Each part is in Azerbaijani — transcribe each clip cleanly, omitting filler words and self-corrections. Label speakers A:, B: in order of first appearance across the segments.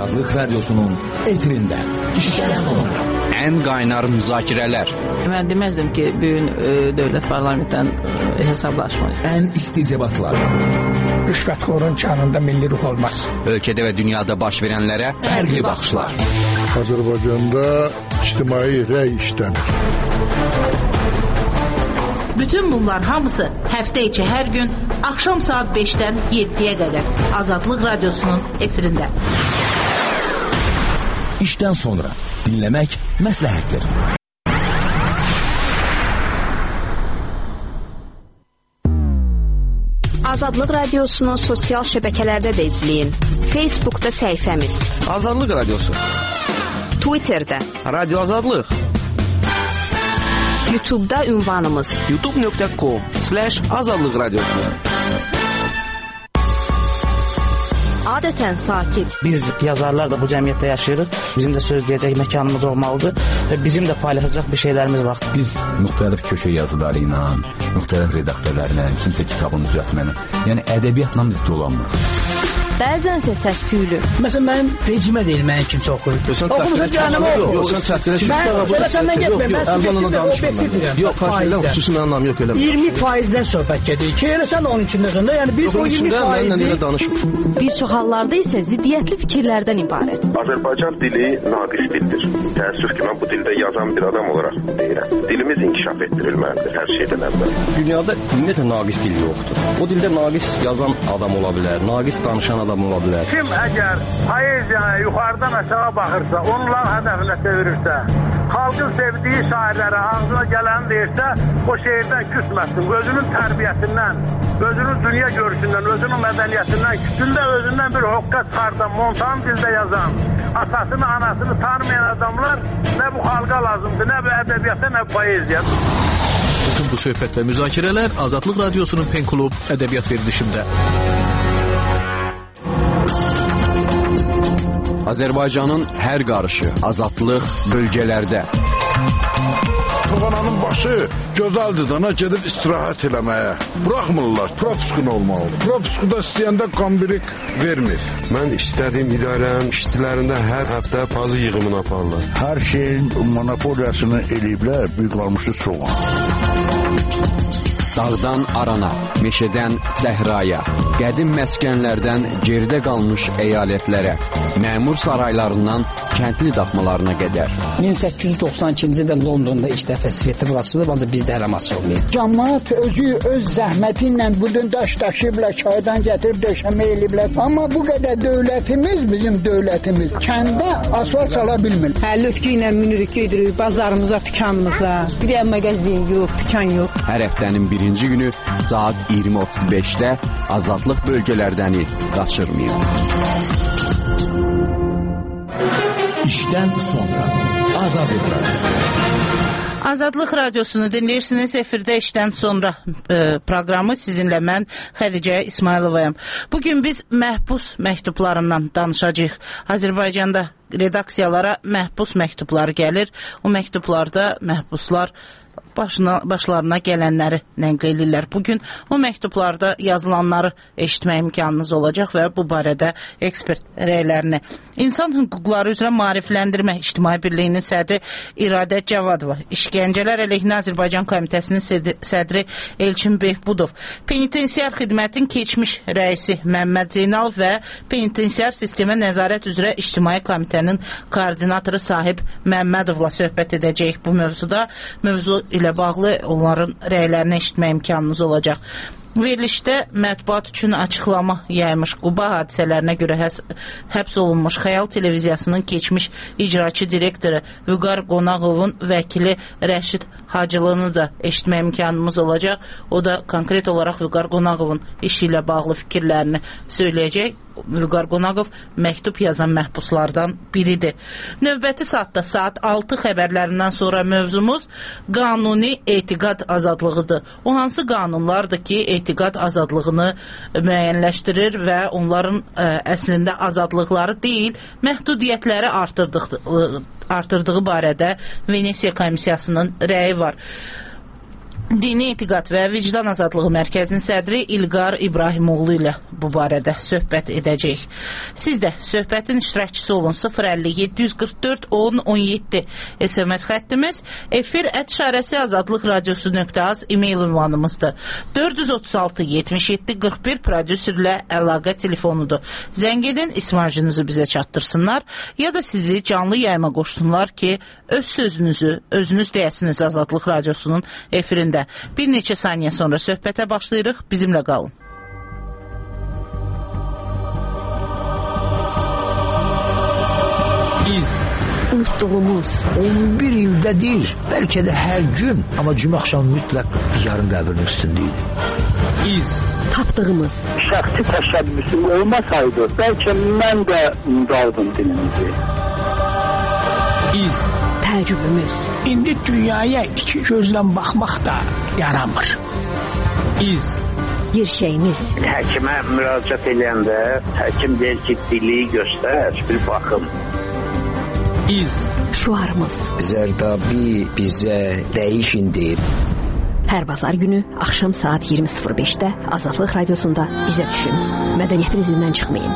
A: Azadlıq Radyosu'nun efirində işdən sonra.
B: Ən qaynar müzakirələr.
C: Mən deməzdim ki, bugün dövlət parlamentdən hesablaşmayır.
A: Ən isti debatlar.
D: Rüşvətxorun canında milli ruh olmaz.
B: Ölkədə və dünyada baş verənlərə
A: Fərqli baxışlar.
E: Azərbaycanda ictimai rəy işlənir.
F: Bütün bunlar hamısı həftə içi hər gün axşam saat 5-dən 7-yə qədər Azadlıq Radyosu'nun efirində.
A: İşdən sonra dinləmək məsləhətdir.
G: Azadlıq Radyosu'nu sosial şəbəkələrdə də izləyin. Facebook'da səhifəmiz
H: Azadlıq Radyosu,
G: Twitter'da
H: Radyo Azadlıq,
G: YouTube'da ünvanımız
H: youtube.com/Azadlıq Radyosu.
G: Adətən sakit.
I: Biz yazarlar da bu cəmiyyətdə yaşayırıq. Bizim də söz deyəcək məkanımız olmalıdır və bizim də paylaşacaq bir şeylərimiz var.
J: Biz müxtəlif köşə yazıları ilə, müxtəlif redaktörlərlə, kimsə kitabını düzəltməni, yəni ədəbiyyatla biz dolanmırıq.
G: Bəzənsə səs-küylü.
D: Məsələn, mənim rejimə deyil, mənim kimsə oxuyur. Oxumuşun canımı oxuyur.
H: Yox, sən çəkdirək.
D: Mən səndən getməyim, mən subjektiv və obyektivdirəm.
H: Yox, farklı, xüsusi mənim anlam yox elə.
D: 20%-dən söhbət gedir ki, elə sən onun içindəsən də, yəni biz o 20%-i...
G: Bir çox hallarda isə ziddiyyətli fikirlərdən ibarət.
K: Azərbaycan dili naqis dildir. Təəssüf ki, mən bu dildə yazan bir adam olaraq deyirəm. Dilimiz inkişaf etdirilməlidir hər şeydən əvvəl.
H: Dünyada ümumiyyətlə naqis dil yoxdur. O dildə naqis yazan adam ola bilər, naqis danışan adam ola bilər.
L: Kim əgər poeziyaya yuxarıdan aşağı baxırsa, onlar hədəfinə çevirirsə, xalqın sevdiyi şairlərə ağzına gələni deyirsə, o şeirdən küsməsin. Özünün tərbiyəsindən, özünün dünya görüşündən, özünün mədəniyyətindən, kütündə özündən bir hoqqa çıxardan, montan dildə yazan, atasını, anasını tanımayan adamlar nə bu xalqa lazımdır, nə bu ədəbiyyata, nə bu poeziya.
M: Bütün bu söhbət və müzakirələr Azadlıq Radyosu'nun Pen Klub ədəbiyyat verilişində.
B: Azərbaycanın hər qarışı, azadlıq bölgələrdə.
E: Toğananın başı gözəldir dana gedib istirahət eləməyə. Buraxmırlar, propiskun olmalıdır. Propiskuda istəyəndə qambirik vermir.
K: Mən istədiyim idarənin işçilərində hər həftə pazı yığımını aparırlar.
E: Hər şeyin monopoliyasını eləyiblər, bir qalmışı soğan.
B: Dağdan arana, meşədən səhraya, qədim məskənlərdən geridə qalmış əyalətlərə, məmur saraylarından kəndli daxmalarına qədər.
D: 1892-ci ildə Londonda ilk dəfə Sveti açılıb, ancaq bizdə hələm açılmayıb.
N: Cəmaət özü öz zəhməti ilə budun daş daşıyıblar, çaydan gətirib döşəmə eləyiblər. Amma bu qədər dövlətimiz, bizim dövlətimiz kəndə asfalt sala bilmir.
O: Lütki ilə minirik gedirik bazarımıza, dükanımıza. Bir yer mağazin yox, dükan yox.
B: Hər həftənin birinci günü saat 20:35-də Azadlıq bölgələrdəni qaçırmayın.
A: İşdən sonra Azadlıq Radyosu.
F: Azadlıq Radiosunu dinləyirsiniz. Efirdə işdən sonra proqramı sizinlə mən Xədicə İsmayılovayam. Bugün biz məhbus məktublarından danışacağıq. Azərbaycanda redaksiyalara məhbus məktubları gəlir. O məktublarda məhbuslar başlarına gələnləri nəql edirlər. Bugün o məktublarda yazılanları eşitmək imkanınız olacaq və bu barədə ekspert rəylərini. İnsan hüquqları üzrə maarifləndirmə İctimai Birliyinin sədri İradə Cavadova, İşgəncələr əleyhinə Azərbaycan Komitəsinin sədri Elçin Behbudov, Penitensiar Xidmətin keçmiş rəisi Məmməd Zeynalov və Penitensiar Sistemə Nəzarət üzrə İctimai Komitənin koordinatoru Sahib Məmmədovla söhbət edəcəyik bu mövzuda. Mövzu ilə bağlı onların rəylərini eşitmək imkanınız olacaq. Verilişdə mətbuat üçün açıqlama yaymış Quba hadisələrinə görə həbs olunmuş Xəyal Televiziyasının keçmiş icraçı direktoru Vüqar Qonağovun vəkili Rəşid Hacılığını da eşitmək imkanımız olacaq. O da konkret olaraq Vüqar Qonağovun işi ilə bağlı fikirlərini söyləyəcək. Vüqar Qonağov məktub yazan məhbuslardan biridir. Növbəti saatda saat 6 xəbərlərindən sonra mövzumuz qanuni etiqad azadlığıdır. O hansı qanunlardır ki, etiqad azadlığını müəyyənləşdirir və onların əslində azadlıqları deyil, məhdudiyyətləri artırdığı barədə Venesiya komissiyasının rəyi var. Dini Etiqad və Vicdan Azadlığı Mərkəzinin sədri İlqar İbrahimoğlu ilə bu barədə söhbət edəcəyik. Siz də söhbətin iştirakçısı olun. 050-744-10-17 SMS xəttimiz, efir@azadlıqradiosu.az e-mail ünvanımızdır. 436-77-41 prodüserlə əlaqə telefonudur. Zəng edin, ismarcınızı bizə çatdırsınlar ya da sizi canlı yayıma qoşsunlar ki, öz sözünüzü özünüz deyəsiniz Azadlıq Radiosunun efirində. Bir neçə saniyə sonra söhbətə başlayırıq. Bizimlə qalın.
A: İz. Unutduğumuz 11 ildə deyil, bəlkə də hər gün, amma cümə axşamı mütləq yarın qəbrinin üstündəydi. İz.
L: Tapdığımız. Şəxsi təşəbbüsüm olmasaydı, bəlkə mən də undardım dilimizi.
A: İz.
L: Təəccübümüz.
A: İndi dünyaya iki gözlə baxmaq da yaramır. İz.
L: Gerçəyimiz.
P: Həkimə müraciət edəndə həkim deyir ki, dili göstər, bir baxım.
A: İz.
L: Şuarımız.
Q: Zərdabi bizə dəyişin deyir.
G: Hər bazar günü axşam saat 20:05-də Azadlıq Radiosunda bizə düşün. Mədəniyyətin izindən çıxmayın.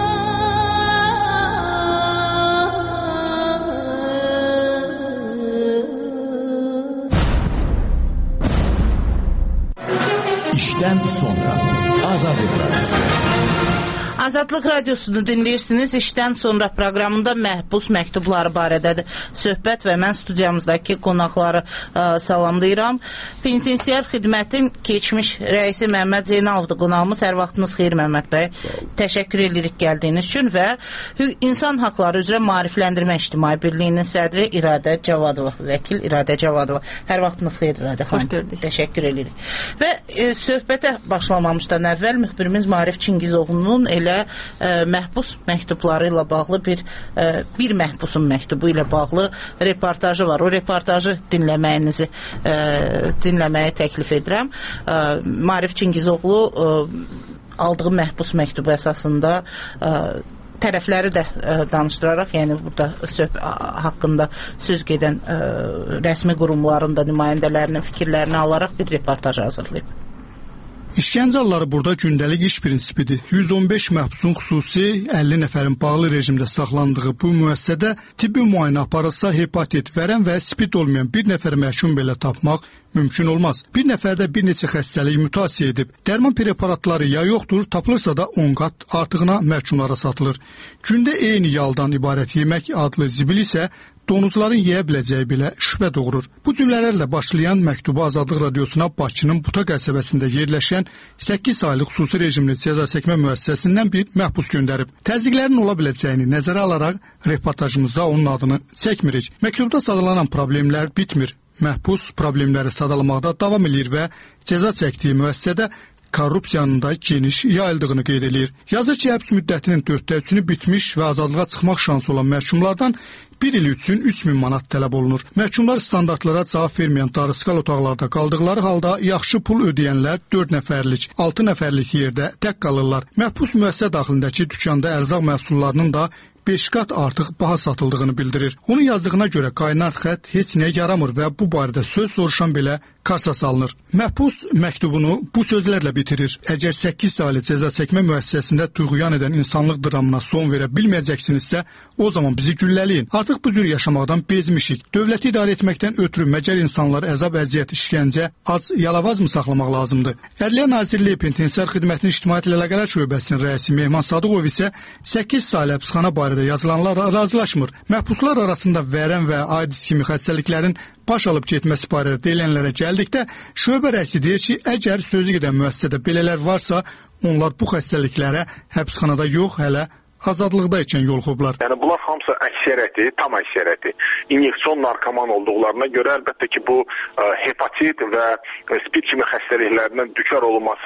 A: İşdən sonra Azadlıq Radiosu.
F: Azadlıq Radiosunu dinləyirsiniz. İşdən sonra proqramında məhbus məktubları barədədir söhbət və mən studiyamızdakı qonaqları salamlayıram. Penitensiar xidmətin keçmiş rəisi Məmməd Zeynalovdur qonağımız. Hər vaxtınız xeyir Məmməd bəy. Təşəkkür edirik gəldiyiniz üçün və İnsan Haqları üzrə Maarifləndirmə İctimai Birliyinin sədri İradə Cavadova, vəkil İradə Cavadova. Hər vaxtınız xeyir İradə xanım. Təşəkkür edirik. Və söhbətə başlamamışdan əvvəl müxbirimiz Maarif Çingizoğlu'nun elə məhbus məktubları ilə bağlı bir məhbusun məktubu ilə bağlı reportajı var. O reportajı dinləməyi təklif edirəm. Maarif Çingizoğlu aldığı məhbus məktubu əsasında tərəfləri də danışdıraraq, yəni burada haqqında söz gedən rəsmi qurumların da nümayəndələrinin fikirlərini alaraq bir reportaj hazırlayıb.
R: İşgəncələri burada gündəlik iş prinsipidir. 115 məhbusun xüsusi 50 nəfərin bağlı rejimdə saxlandığı bu müəssisədə tibbi müayinə aparılsa hepatit, vərəm və spid olmayan bir nəfər məhkum belə tapmaq mümkün olmaz. Bir nəfərdə bir neçə xəstəlik mutasiya edib. Dərman preparatları ya yoxdur, tapılırsa da 10 qat artığına məhkumlara satılır. Gündə eyni yaldan ibarət yemək adlı zibil isə donuzların yeyə biləcəyi belə şübhə doğurur. Bu cümlələrlə başlayan məktubu Azadlıq Radiosuna Bakının Buta qəsəbəsində yerləşən 8 aylıq xüsusi rejimli cəza çəkmə müəssisəsindən bir məhbus göndərib. Təzyiqlərin ola biləcəyini nəzərə alaraq reportajımızda onun adını çəkmirik. Məktubda sadalanan problemlər bitmir. Məhbus problemləri sadalamaqda davam edir və cəza çəkdiyi müəssisədə korrupsiyanın da geniş yayıldığını qeyd edir. Yazır ki, həbs müddətinin 4/3-ünü bitmiş və azadlığa çıxmaq şansı olan məhkumlardan 1 il üçün 3000 manat tələb olunur. Məhkumlar standartlara cavab verməyən darıskal otaqlarda qaldıqları halda yaxşı pul ödəyənlər 4 nəfərlik, 6 nəfərlik yerdə tək qalırlar. Məhbus müəssisə daxilindəki dükanda ərzaq məhsullarının da 5 qat artıq baha satıldığını bildirir. Onun yazdığına görə qaynar xətt heç nəyə yaramır və bu barədə söz soruşan belə kassa salınır. Məhbus məktubunu bu sözlərlə bitirir. Əgər 8 aylı cəza çəkmə müəssisəsində tuğyan edən insanlıq dramına son verə bilməyəcəksinizsə, o zaman bizi güllələyin. Artıq bu cür yaşamaqdan bezmişik. Dövləti idarə etməkdən ötürü məcəl insanları əzab, əziyyət, işgəncə, ac, yalavaz mı saxlamaq lazımdır? Ədliyyə Nazirliyi Penitensiar Xidmətinin İctimaiyyətlə Əlaqələr Şöbəsinin rəisi Mehman Sadıqov isə 8 saylı həbsxana barədə yazılanlarla razılaşmır. Məhbuslar arasında vərəm və AIDS kimi xəstəliklərin baş alıb getməsi barədə deyilənlərə gəldikdə, şöbə rəisi deyir ki, əgər sözü gedən müəssisədə belələr varsa, onlar bu xəstəliklərə həbsxanada yox, hələ azadlıqda ikən yoluxublar.
K: Yəni bunlar hamısı əksəriyyəti, tam əksəriyyəti inyeksiyon narkoman olduqlarına görə əlbəttə ki, bu hepatit və spid kimi xəstəliklərindən düçar olunması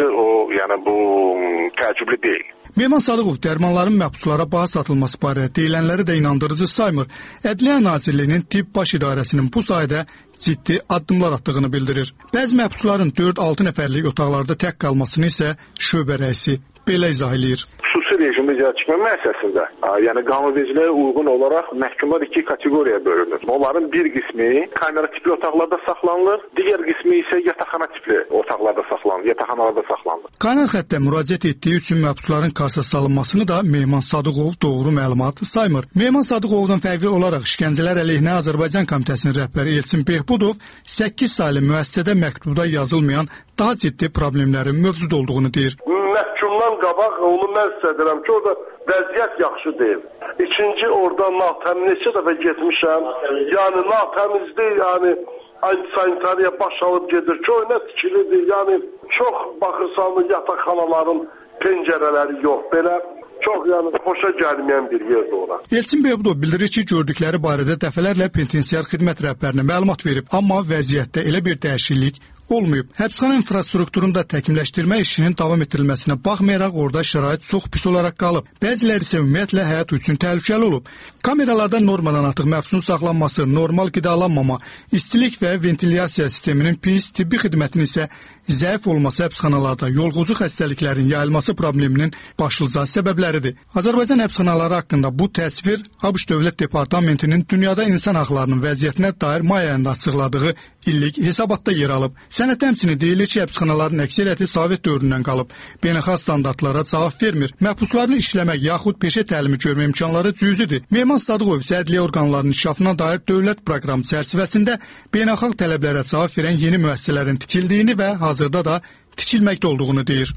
K: bu təəccüblü deyil.
R: Mehman Sadıqov dərmanların məhbuslara baha satılması barədə deyilənləri də inandırıcı saymır. Ədliyyə Nazirliyinin Tibb Baş İdarəsinin bu sayədə ciddi addımlar atdığını bildirir. Bəzi məhbusların 4-6 nəfərlik otaqlarda tək qalmasını isə şöbə rəisi belə izah edir.
K: Xüsusi propusku rejimi icra etmə müəssisəsində, yəni qanunvericiliyə uyğun olaraq məhkumlar 2 kateqoriyaya bölünür. Onların bir qismi kamera tipli otaqlarda saxlanılır, digər qismi isə yataqxana tipli otaqlarda saxlanılır, yataqxanalarda saxlanılır.
R: Qaynar xəttə müraciət etdiyi üçün məhbusların qarsıya salınmasını da Mehman Sadıqov doğru məlumat saymır. Mehman Sadıqovdan fərqli olaraq İşgəncələr əleyhinə Azərbaycan Komitəsinin rəhbəri Elçin Behbudov 8 saylı müəssisədə məktubda yazılmayan daha ciddi problemlərin mövcud olduğunu deyir.
S: Məhkumdan qabaq onu mən sizə deyirəm ki, orada vəziyyət yaxşı deyil. İkinci, orada natəmiz neçə dəfə getmişəm. Yəni natəmizdir, yəni antisanitariya baş alıb gedir ki, o nə tikilidir. Yəni çox baxırsan yataqxanaların pəncərələri yox, belə çox yəni xoşa gəlməyən bir yerdir ora.
R: Elçin Behbudov bildirir ki, gördükləri barədə dəfələrlə penitensiar xidmət rəhbərinə məlumat verib, amma vəziyyətdə elə bir dəyişiklik olmayıb. Həbsxana infrastrukturunda təkmilləşdirmə işinin davam etdirilməsinə baxmayaraq orada şərait çox pis olaraq qalıb. Bəziləri isə ümumiyyətlə həyat üçün təhlükəli olub. Kameralarda normadan artıq məhbusun saxlanması, normal qidalanmama, istilik və ventilyasiya sisteminin pis, tibbi xidmətin isə zəif olması həbsxanalarda yolğucu xəstəliklərin yayılması probleminin başlıca səbəbləridir. Azərbaycan həbsxanaları haqqında bu təsvir ABŞ Dövlət Departamentinin dünyada insan haqlarının vəziyyətinə dair may ayında açıqladığı illik hesabatda yer alıb. Sənəddə həmçinin deyilir ki, həbsxanaların əksəriyyəti Sovet dövründən qalıb. Beynəlxalq standartlara cavab vermir. Məhbusların işləmək yaxud peşə təlimi görmə imkanları cüzidir. Mehman Sadıqov isə ədliyyə orqanlarının inkişafına dair dövlət proqramı çərçivəsində beynəlxalq tələblərə cavab verən yeni müəssisələrin tikildiyini və hazırda da tikilməkdə olduğunu deyir.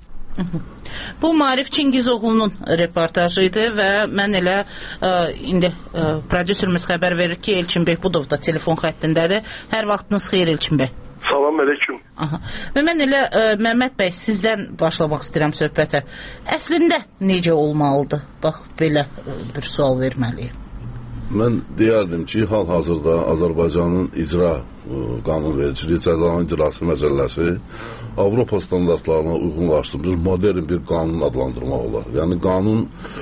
F: Bu Maarif Çingizoğlu'nun reportajı idi və mən elə indi prodüserimiz xəbər verir ki, Elçin Behbudov da telefon xəttindədir. Hər vaxtınız xeyir Elçin bəy.
S: Salam aleyküm.
F: Və mən elə Məhəmməd bəy sizdən başlamaq istəyirəm söhbətə. Əslində necə olmalıdır? Bax belə bir sual verməliyim.
T: Mən deyərdim ki, hal-hazırda Azərbaycanın icra qanunvericiliyi, cəzaların icrası məsələsi Avropa standartlarına uyğunlaşdırılmış modern bir qanun adlandırmaq olar. Yəni qanun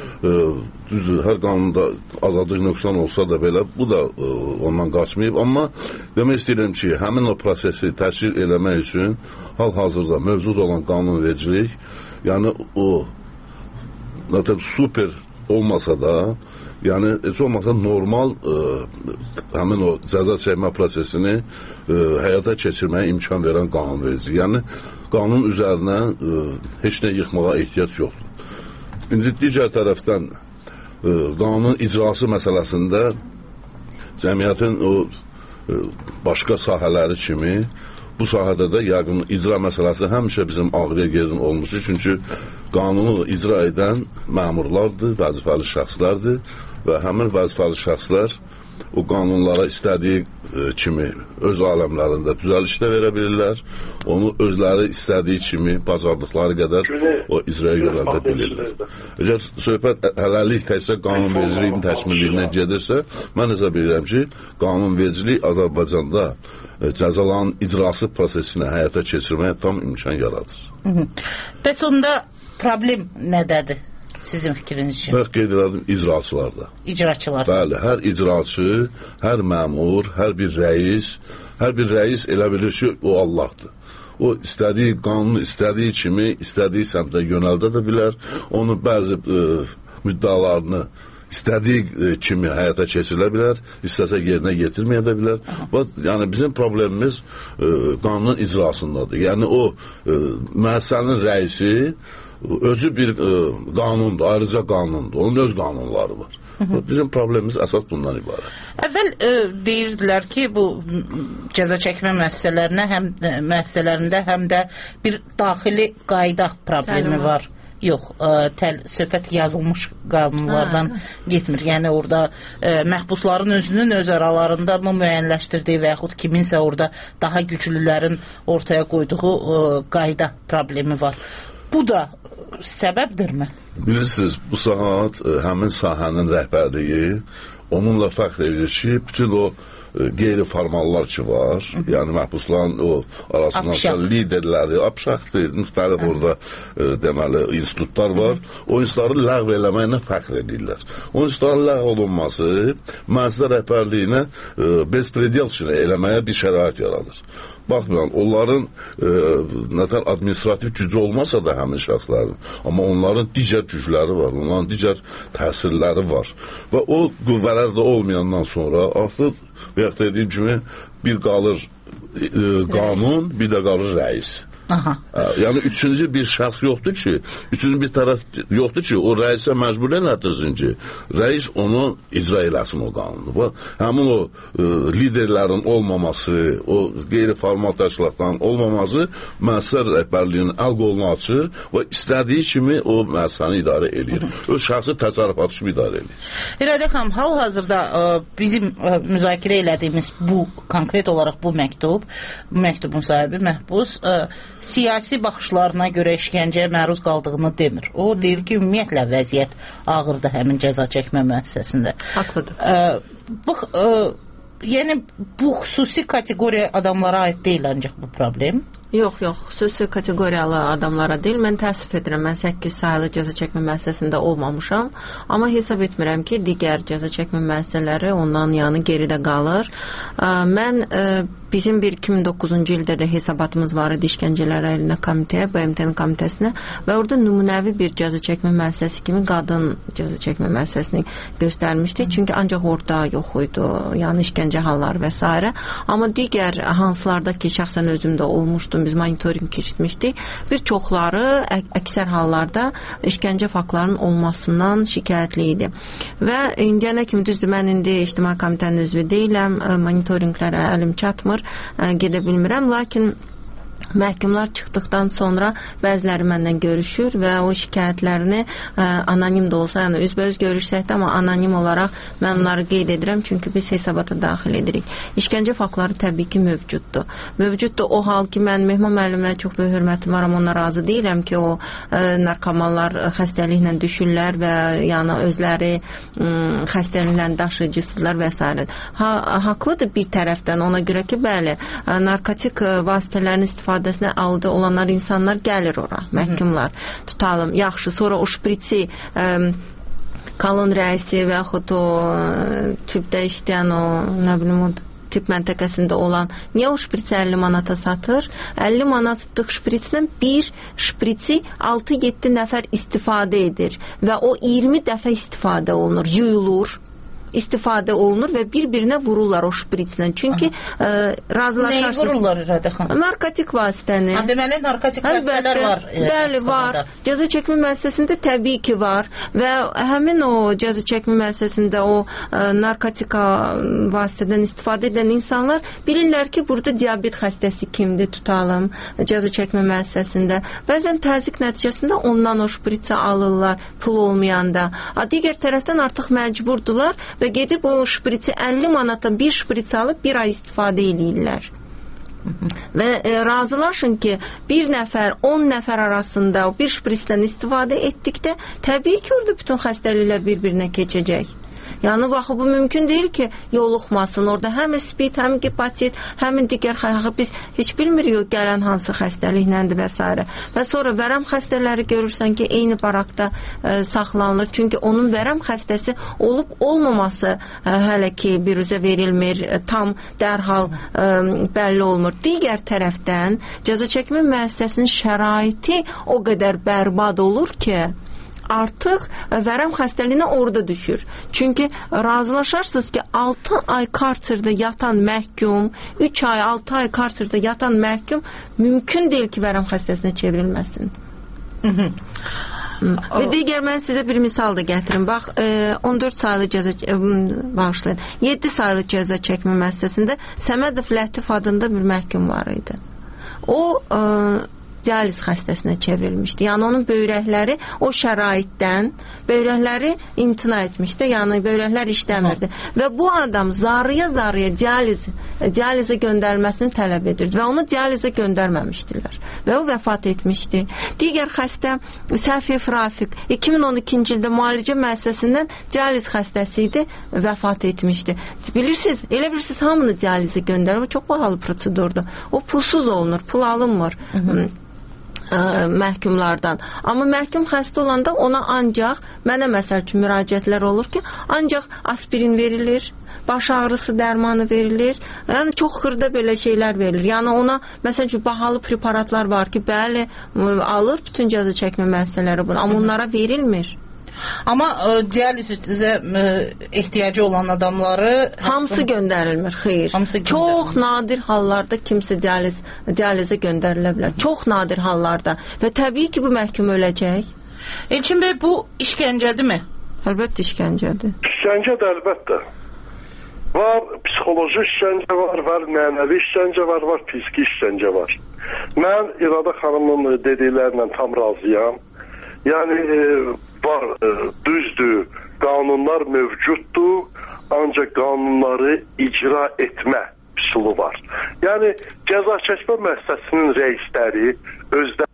T: düzdür, hər qanunda azadlıq nöqsan olsa da belə, bu da ondan qaçmayıb. Amma demək istəyirəm ki, həmin o prosesi təşkil eləmək üçün hal-hazırda mövcud olan qanunvericilik, yəni o super olmasa da, yəni heç olmasa normal həmin o cəza çəkmə prosesini həyata keçirməyə imkan verən qanunvericilik. Yəni qanun üzərinə heç nə yıxmağa ehtiyac yoxdur. İndi digər tərəfdən qanunun icrası məsələsində cəmiyyətin o başqa sahələri kimi bu sahədə də yəqin icra məsələsi həmişə bizim ağrıya gerin olmuşdur. Çünki qanunu icra edən məmurlardır, vəzifəli şəxslərdir və həmin vəzifəli şəxslər o qanunlara istədiyi kimi öz aləmlərində düzəlişdə verə bilirlər. Onu özləri istədiyi kimi bacardıqları qədər o icraya yönəldə bilirlər. Əgər söhbət hələlik təkcə qanunvericiliyin təkmilliyinə gedirsə, mən hesab edirəm ki, qanunvericilik Azərbaycanda cəzaların icrası prosesinə həyata keçirməyə tam imkan yaradır.
F: Bəs onda problem nədədir? Sizin fikriniz üçün?
T: Mən qeyd edirəm icraçılarda.
F: İcraçılarda.
T: Bəli, hər icraçı, hər məmur, hər bir rəis elə bilir ki, o Allahdır. O istədiyi qanunu istədiyi kimi, istədiyi səmtə yönəldə də bilər. Onun bəzi müddalarını istədiyi kimi həyata keçirilə bilər, istəsə yerinə yetirməyə də bilər. Yəni bizim problemimiz qanunun icrasındadır. Yəni o müəssisənin rəisi özü bir qanundur, ayrıca qanundur. Onun öz qanunları var. Bizim problemimiz əsas bundan ibarət.
F: Əvvəl deyirdilər ki, bu cəza çəkmə müəssisələrində həm də bir daxili qayda problemi var. Yox, söhbət yazılmış qanunlardan getmir. Yəni orada məhbusların özünün öz aralarında mı müəyyənləşdirdiyi və yaxud kiminsə orada daha güclülərin ortaya qoyduğu qayda problemi var. Bu da səbəbdirmi?
T: Bilirsiniz, bu saat həmin sahənin rəhbərliyi onunla fəxr edir ki, bütün o qeyri-formallar ki var, yəni məhbusların o arasında liderləri, apşaqdır, müxtəlif orada deməli institutlar var, o institutları ləğv eləməklə fəxr edirlər. O institutların ləğv olunması müəssisə rəhbərliyinə bezpredel eləməyə bir şərait yaradır. baxmayın, onların nətər administrativ gücü olmasa da həmin şəxslərin, amma onların digər gücləri var, onların digər təsirləri var. Və o qüvvələr də olmayandan sonra artıq, bayaq dediyim kimi, bir qalır qanun, bir də qalır rəis.
F: Aha.
T: Yəni üçüncü bir şəxs yoxdur ki, üçüncü bir tərəf yoxdur ki, o rəisə məcbur elədirsin ki, rəis onu icra eləsin o qanunu. Həmin o liderlərin olmaması, o qeyri-formal təşkilatların olmaması müəssisə rəhbərliyinin əl qolunu açır və istədiyi kimi o müəssisəni idarə edir. O şəxsi təsərrüfatı kimi idarə edir.
F: İradə xanım, hal-hazırda bizim müzakirə elədiyimiz bu, konkret olaraq bu məktubun sahibi məhbus siyasi baxışlarına görə işgəncəyə məruz qaldığını demir. O deyir ki, ümumiyyətlə vəziyyət ağırdır həmin cəza çəkmə müəssisəsində.
C: Haqlıdır.
F: Yəni bu xüsusi kateqoriya adamlara aid deyil ancaq bu problem.
C: Yox, xüsusi kateqoriyalı adamlara deyil. Mən təəssüf edirəm, mən 8 saylı cəza çəkmə müəssisəsində olmamışam. Amma hesab etmirəm ki, digər cəza çəkmə müəssisələri ondan geridə qalır. Mən bizim bir 2009-cu ildə də hesabatımız var idi işgəncələr əlinə komitəyə, BMT-nin komitəsinə və orada nümunəvi bir cəza çəkmə müəssisəsi kimi qadın cəza çəkmə müəssisəsini göstərmişdi. Çünki ancaq orada yox idi, işgəncə halları və s. Amma digər hansılarda ki, şəxsən özümdə olmuşdum, biz monitoring keçirmişdik. Bir çoxları əksər hallarda işgəncə faktlarının olmasından şikayətli idi. Və indiyənə kimi düzdür, mən indi ictimai komitənin üzvü deyiləm, monitoringlərə əlim çatmır, gedə bilmirəm, lakin məhkumlar çıxdıqdan sonra bəziləri məndən görüşür və o şikayətlərini anonim də olsa, üzbəüz görüşsək də, amma anonim olaraq mən onları qeyd edirəm, çünki biz hesabata daxil edirik. İşgəncə faktları təbii ki, mövcuddur. Mövcuddur o hal ki, mən Mehman müəllimə çox böyük hörmətim var, amma ona razı deyiləm ki, o narkomanlar xəstəliklə düşürlər və özləri xəstəliklərin daşıyıcısıdırlar və s. Haqlıdır bir tərəfdən, ona görə ki, bəli, narkotik vasitələrin istifadəsinə aldı olanlar insanlar gəlir ora, məhkumlar. Tutalım, yaxşı, sonra o şprici kolon rəisi və yaxud o tübdə işləyən o, nə bilim, o tüb məntəqəsində olan, niyə o şprici 50 manata satır? 50 manatlıq şpricdən bir şprici 6-7 nəfər istifadə edir və o 20 dəfə istifadə olunur, yuyulur, istifadə olunur və bir-birinə vururlar o şpriclə. Çünki razılaşarsın.
F: Nəyi vururlar İradə xanım?
C: Narkotik vasitəni.
F: Deməli, narkotik vasitələr var.
C: Bəli, var. Cəza çəkmə müəssisəsində təbii ki, var. Və həmin o cəza çəkmə müəssisəsində o narkotika vasitədən istifadə edən insanlar bilirlər ki, burada diabet xəstəsi kimdir, tutalım, cəza çəkmə müəssisəsində. Bəzən təzyiq nəticəsində ondan o şprici alırlar, pul olmayanda. Digər tərəfdən artıq məcburdular və gedib o şprici 50 manata bir şprici alıb bir ay istifadə edirlər. Və razılaşın ki, bir nəfər, 10 nəfər arasında o bir şpricdən istifadə etdikdə təbii ki, orada bütün xəstəliklər bir-birinə keçəcək. Yəni, baxı, bu mümkün deyil ki, yoluxmasın. Orada həm spid, həm hepatit, həmin digər biz heç bilmirik gələn hansı xəstəlikləndi və s. Və sonra vərəm xəstələri görürsən ki, eyni barakda saxlanılır. Çünki onun vərəm xəstəsi olub-olmaması hələ ki, biruzə verilmir, tam dərhal bəlli olmur. Digər tərəfdən, cəza çəkmə müəssisəsinin şəraiti o qədər bərbad olur ki, artıq vərəm xəstəliyinə orada düşür. Çünki razılaşarsınız ki, 6 ay karserdə yatan məhkum, 3 ay, 6 ay karserdə yatan məhkum mümkün deyil ki, vərəm xəstəsinə çevrilməsin. Və digər mən sizə bir misal da gətirim. Bax, 14 saylı cəza, bağışlayın, 7 saylı cəza çəkmə müəssisəsində Səmədov Lətif adında bir məhkum var idi. O dializ xəstəsinə çevrilmişdi. Yəni, onun böyrəkləri o şəraitdən, böyrəkləri imtina etmişdi. Yəni, böyrəklər işləmirdi. Və bu adam zarıya dializə göndərilməsini tələb edirdi və onu dializə göndərməmişdilər. Və o vəfat etmişdi. Digər xəstə Səfiyev Rafiq 2012-ci ildə müalicə müəssisəsindən dializ xəstəsi idi, vəfat etmişdi. Bilirsiniz, elə bilirsiniz, hamını dializə göndərir. O çox bahalı prosedurdur. O pulsuz olunur, pul alınmır. məhkumlardan. Amma məhkum xəstə olanda ona ancaq, mənə məsəl üçün müraciətlər olur ki, ancaq aspirin verilir, baş ağrısı dərmanı verilir. Yəni çox xırda belə şeylər verilir. Yəni ona məsəl üçün bahalı preparatlar var ki, bəli, alır bütün cəza çəkmə müəssisələri bunu, amma onlara verilmir.
F: Amma dializə ehtiyacı olan adamları
C: hamısı göndərilmir, xeyr. Çox nadir hallarda kimsə dializə göndərilə bilər. Çox nadir hallarda və təbii ki, bu məhkum öləcək.
F: Elçin bəy, bu işgəncədirmi?
C: Əlbəttə işgəncədir.
S: İşgəncədir, əlbəttə. Var psixoloji işgəncə var, mənəvi işgəncə var, fiziki işgəncə var. Mən İradə xanımın dediklərindən tam razıyam. Yəni var, düzdür, qanunlar mövcuddur, ancaq qanunları icra etmə üsulu var. Yəni cəza çəkmə müəssisəsinin rəisləri özləri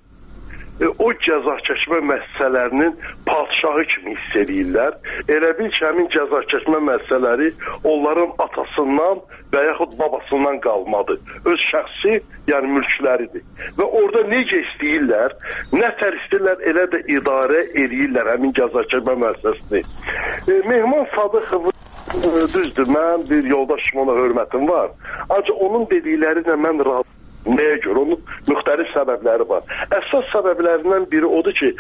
S: o cəza çəkmə müəssisələrinin padşahı kimi hiss edirlər. Elə bil ki, həmin cəza çəkmə müəssisələri onların atasından və yaxud babasından qalmadı. Öz şəxsi, yəni mülkləridir. Və orada necə istəyirlər, nətər istəyirlər, elə də idarə edirlər həmin cəza çəkmə müəssisəsini. Mehman Sadıqov düzdür, mən bir yoldaşım, ona hörmətim var. Ancaq onun dediklərinə mən razı. Nəyə görə? Onun müxtəlif səbəbləri var. Əsas səbəblərindən biri odur ki,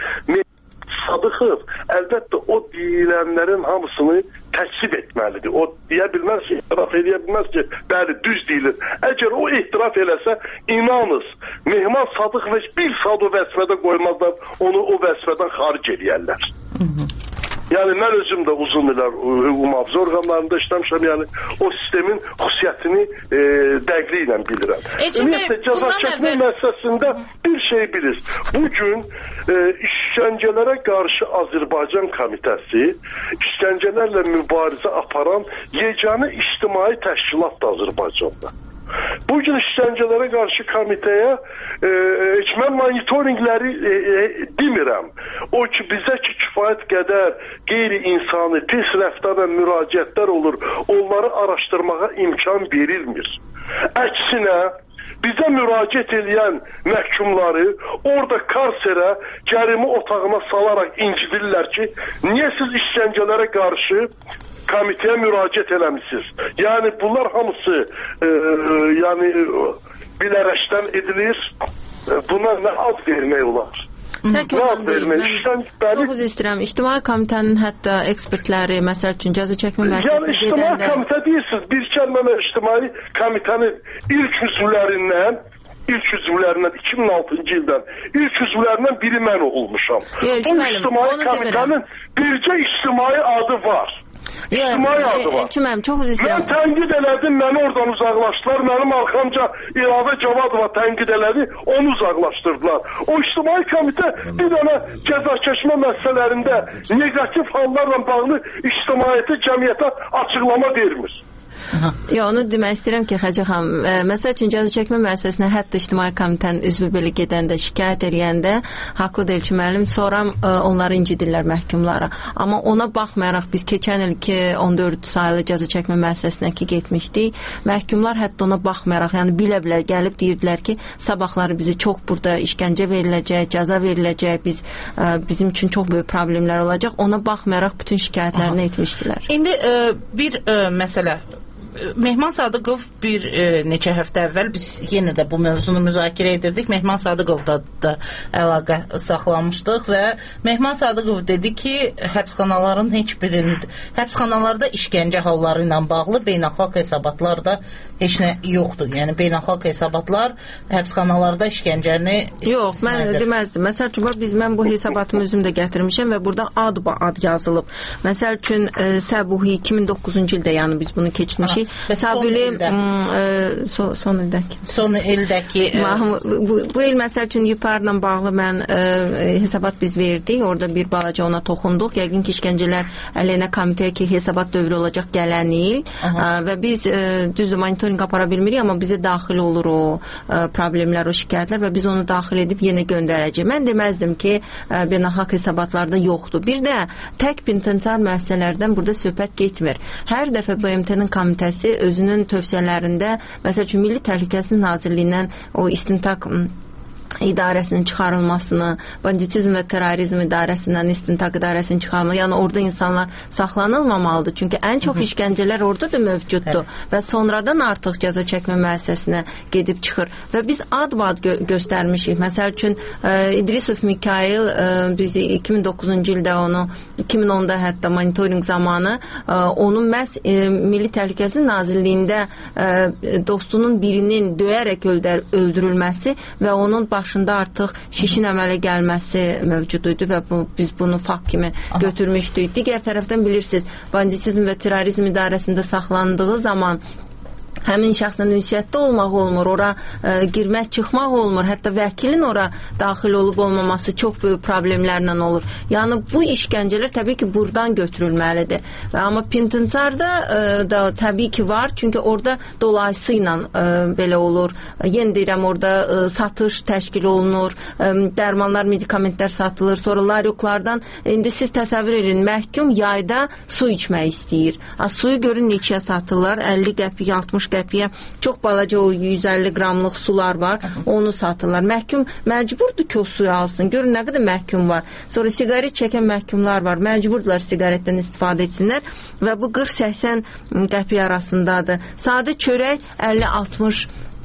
S: Sadıqov əlbəttə o deyilənlərin hamısını təkzib etməlidir. O deyə bilməz ki, etiraf edə bilməz ki, bəli, düz deyilir. Əgər o etiraf eləsə, inanız, Mehman Sadıqov bir saat o vəzifədə qoymazlar, onu o vəzifədən xaric edərlər. Yəni mən özüm də uzun illər hüquq mühafizə orqanlarında işləmişəm, yəni o sistemin xüsusiyyətini dəqiqliklə bilirəm. Ümumiyyətlə cəza çəkmə müəssisəsində bir şey bilir. Bugün işgəncələrə qarşı Azərbaycan Komitəsi işgəncələrlə mübarizə aparan yeganə ictimai təşkilatdır Azərbaycanda. Bugün işgəncələrə qarşı komitəyə mən monitoringləri demirəm. O ki, bizə ki, kifayət qədər qeyri-insani, pis rəftar və müraciətlər olur, onları araşdırmağa imkan verilmir. Əksinə, bizə müraciət edən məhkumları orada karserə, cərimə otağına salaraq incidirlər ki, niyə siz işgəncələrə qarşı komitəyə müraciət eləmişsiniz? Yəni bunlar hamısı bilərəkdən edilir. Buna nə ad vermək olar?
C: Çox istəyirəm. İctimai komitənin hətta ekspertləri, məsəl üçün cəza çəkmə müəssisəsinə gedəndə...
S: İctimai komitə deyirsiniz, bir kəlmə İctimai komitənin ilk üzvlərindən 2006-cı ildən ilk üzvlərindən biri mən olmuşam. O İctimai komitənin bircə ictimai adı var. İctimai adı var. Mən tənqid elədim, məni oradan uzaqlaşdılar. Mənim arxamca İradə Cavadova tənqid elədi, onu uzaqlaşdırdılar. O İctimai komitə bir dənə cəza çəkmə məsələlərində negativ hallarla bağlı ictimaiyyətə, cəmiyyətə açıqlama vermir.
C: Onu demək istəyirəm ki, Xəcə xanım, məsəl üçün cəza çəkmə müəssisəsinə hətta İctimai komitənin üzvü belə gedəndə, şikayət edəndə haqlı deyil ki, müəllim, sonra onları incidirlər məhkumlara. Amma ona baxmayaraq biz keçən il 14 saylı cəza çəkmə müəssisəsinə ki getmişdik, məhkumlar hətta ona baxmayaraq, yəni bilə-bilə gəlib deyirdilər ki, sabahları bizi çox burada işgəncə veriləcək, cəza veriləcək, bizim üçün çox böyük problemlər olacaq. Ona baxmayaraq bütün şikayətlərini etmişdilər.
F: İndi bir məsələ. Mehman Sadıqov bir neçə həftə əvvəl biz yenə də bu mövzunu müzakirə edirdik. Mehman Sadıqovla da əlaqə saxlamışdıq və Mehman Sadıqov dedi ki, həbsxanaların heç birində, həbsxanalarda işgəncə halları ilə bağlı beynəlxalq hesabatlar da heç nə yoxdur. Yəni beynəlxalq hesabatlar həbsxanalarda işgəncəni
C: yox, mən deməzdim. Məsəl üçün mən bu hesabatımı özüm də gətirmişəm və burada ad yazılıb. Məsəl üçün Səbuhi 2009-cu ildə, yəni biz bunu keçmişik.
F: Son ildəki
C: bu il məsəl üçün yuparla bağlı mən hesabat biz verdik, orada bir balaca ona toxunduq, yəqin ki işgəncələr əleyhinə komitəyə ki hesabat dövrü olacaq gələn il və biz düzdür monitoring apara bilmirik, amma bizə daxil olur o problemlər, o şikayətlər və biz onu daxil edib yenə göndərəcək. Mən deməzdim ki beynəlxalq hesabatlarda yoxdur. Bir də tək penitensiar müəssisələrdən burada söhbət getmir. Hər dəfə BMT-nin komitəsi özünün tövsiyələrində, məsəl üçün Milli Təhlükəsizlik Nazirliyindən o istintaq İdarəsinin çıxarılmasını, banditizm və terrorizm idarəsindən istintaq idarəsinin çıxarılmasını, yəni orada insanlar saxlanılmamalıdır. Çünki ən çox işgəncələr orada da mövcuddur və sonradan artıq cəza çəkmə müəssisəsinə gedib çıxır. Və biz ad-bad göstərmişik. Məsəl üçün İdrisov Mikail biz 2009-cu ildə onu 2010-da hətta monitorinq zamanı onun məhz Milli Təhlükəsizlik Nazirliyində dostunun birinin döyərək öldürülməsi və onun başında artıq şişin əmələ gəlməsi mövcud idi və biz bunu fakt kimi götürmüşdük. Digər tərəfdən bilirsiniz, banditizm və terrorizm idarəsində saxlandığı zaman həmin şəxslə ünsiyyətdə olmaq olmur, ora girmək, çıxmaq olmur, hətta vəkilin ora daxil olub olmaması çox böyük problemlərlə olur. Yəni bu işgəncələr təbii ki buradan götürülməlidir. Amma penitensiarda da təbii ki var, çünki orada dolayısıyla belə olur. Yenə deyirəm, orada satış təşkil olunur, dərmanlar, medikamentlər satılır, sonra laryoklardan, indi siz təsəvvür edin, məhkum yayda su içmək istəyir. Suyu görün neçəyə satırlar, 50 qəpiyə, 60 qəpiyə, çox balaca o 150 qramlıq sular var, onu satırlar. Məhkum məcburdur ki o suyu alsın. Görün nə qədər məhkum var. Sonra siqaret çəkən məhkumlar var. Məcburdular siqaretdən istifadə etsinlər və bu 40-80 qəpiyə arasındadır. Sadə çörək 50-60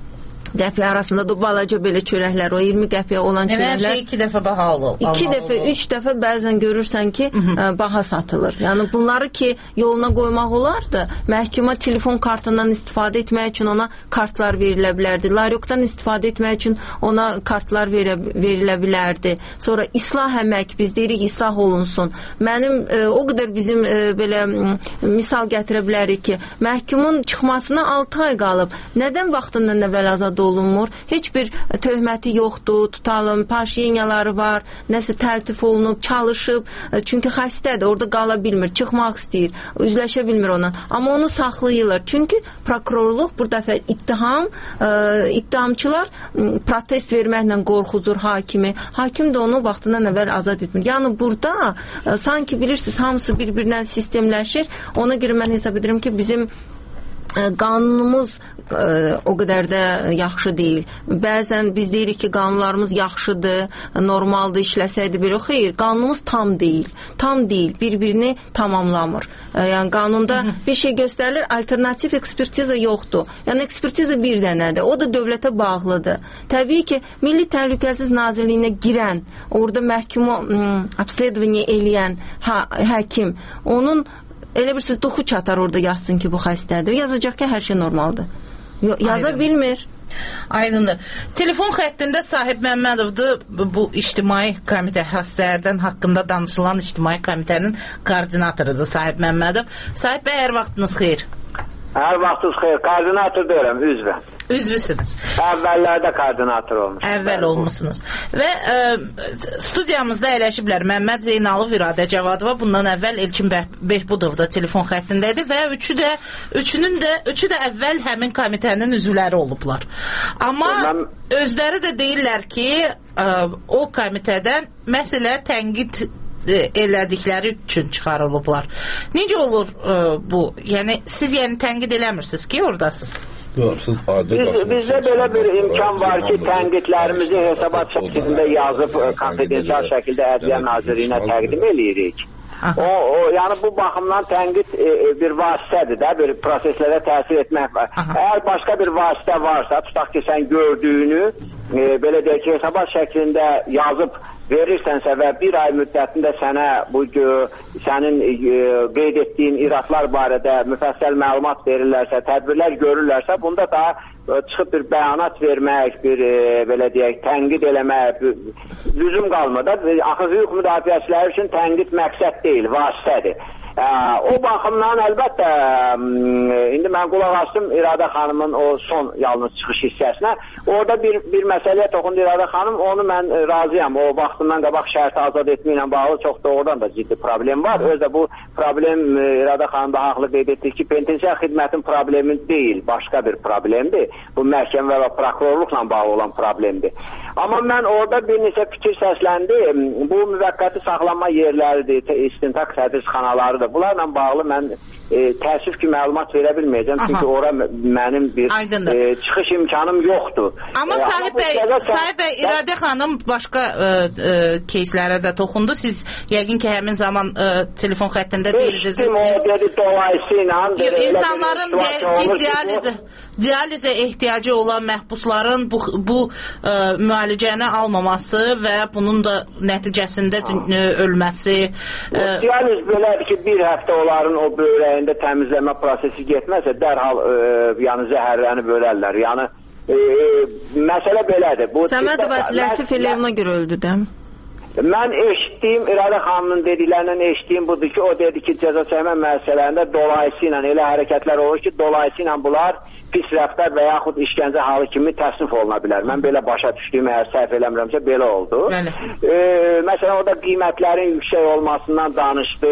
C: qəpiyə arasında da balaca belə çörəklər, o 20 qəpiyə olan çörəklər.
F: Yəni, 2 dəfə baha olur.
C: 2 dəfə, 3 dəfə bəzən görürsən ki, baha satılır. Yəni, bunları ki, yoluna qoymaq olardı, məhkuma telefon kartından istifadə etmək üçün ona kartlar verilə bilərdi. Laryokdan istifadə etmək üçün ona kartlar verilə bilərdi. Sonra islah əmək, biz deyirik, islah olunsun. Mənim o qədər bizim belə misal gətirə bilərik ki, məhkumun çıxmasına 6 ay qalıb. Nədən vaxtından əvvəl azad olunmur? Heç bir töhməti yoxdur, tutalım, paşiyenyaları var, nəsə təltif olunub, çalışıb, çünki xəstədir, orada qala bilmir, çıxmaq istəyir, üzləşə bilmir ona. Amma onu saxlayırlar. Çünki prokurorluq bu dəfə ittihamçılar protest verməklə qorxuzur hakimi. Hakim də onu vaxtından əvvəl azad etmir. Yəni burada sanki bilirsiniz, hamısı bir-birindən sistemləşir. Ona görə mən hesab edirəm ki, bizim qanunumuz o qədər də yaxşı deyil. Bəzən biz deyirik ki, qanunlarımız yaxşıdır, normaldır, işləsəydi belə. Xeyr, qanunumuz tam deyil. Tam deyil, bir-birini tamamlamır. Yəni qanunda bir şey göstərilir, alternativ ekspertiza yoxdur. Yəni ekspertiza bir dənədir. O da dövlətə bağlıdır. Təbii ki, Milli Təhlükəsizlik Nazirliyinə girən, orada məhkumu obsledvaniya eləyən həkim, onun elə bir siz doxu çatar orada yazsın ki, bu xəstədir. Yazacaq ki, hər şey normaldır. Yaza bilmir.
F: Aydındır. Telefon xəttində Sahib Məmmədovdur. Bu İctimai Komitə Həssərdən haqqında danışılan İctimai Komitənin koordinatorudur Sahib Məmmədov. Sahib bəy, hər vaxtınız xeyir.
P: Hər vaxtınız xeyir. Koordinator deyirəm, üzvə.
F: Üzvüsünüz.
P: Əvvəllərdə koordinator olmuş.
F: Əvvəl olmuşsunuz. Və studiyamızda əyləşiblər Məmməd Zeynalov, İradə Cavadova, bundan əvvəl Elçin Behbudov da telefon xəttindəydi və üçü də əvvəl həmin komitənin üzvləri olublar. Amma özləri də deyirlər ki, o komitədən məsələ tənqid elədikləri üçün çıxarılıblar. Necə olur bu? Yəni, siz tənqid eləmirsiniz ki, oradasınız?
P: Bizdə belə bir imkan var ki, tənqidlərimizi hesabat şəklində yazıb konfidensial şəkildə Ədliyyə Nazirliyinə təqdim eləyirik. Yəni bu baxımdan tənqid bir vasitədir də, bir proseslərə təsir etmək var. Əgər başqa bir vasitə varsa, tutaq ki, sən gördüyünü belə deyək ki, hesabat şəklində yazıb verirsənsə və bir ay müddətində sənə sənin qeyd etdiyin iradlar barədə müfəssəl məlumat verirlərsə, tədbirlər görürlərsə, bunda da çıxıb bir bəyanat vermək, bir belə deyək, tənqid eləmək lüzum qalmır da. Axı hüquq müdafiəçiləri üçün tənqid məqsəd deyil, vasitədir. O baxımdan əlbəttə indi mən qulaq asdım İradə xanımın o son yalnız çıxış hissəsinə. Orada bir məsələyə toxundu İradə xanım, onu mən razıyam. O vaxtından qabaq şərti azad etməklə bağlı çox doğrudan da ciddi problem var. Özdə bu problem İradə xanım da haqlı qeyd etdi ki, penitensiar xidmətin problemi deyil, başqa bir problemdir. Bu məhkəmə və prokurorluqla bağlı olan problemdir. Amma mən orada bir neçə fikir səsləndi. Bu müvəqqəti saxlanma yerləridir, istintaq tədrisxanalarıdır. hardadır? Bunlarla bağlı mən təəssüf ki, məlumat verə bilməyəcəm. Çünki ora mənim bir çıxış imkanım yoxdur.
F: Amma Sahib bəy, İradə xanım başqa keyslərə də toxundu. Siz yəqin ki, həmin zaman telefon xəttində deyildiniz. İnsanların dializə ehtiyacı olan məhbusların bu müalicəni almaması və bunun da nəticəsində ölməsi.
P: Dializ belədir ki, bir həftə onların o böyrəyində təmizləmə prosesi getməsə, dərhal yəni zəhərlənib ölərlər. Yəni məsələ belədir.
C: Səmədova Lətif Eliyevna görə öldü də.
P: Mən eşitdiyim, İradə xanımın dediklərindən eşitdiyim budur ki, o dedi ki, cəza çəkmə müəssisələrində dolayısıyla elə hərəkətlər olur ki, dolayısıyla bunlar pis rəftar və yaxud işgəncə halı kimi təsnif oluna bilər. Mən belə başa düşdüyüm, əgər səhv eləmirəmsə, belə oldu. Məsələn, orada qiymətlərin yüksək olmasından danışdı.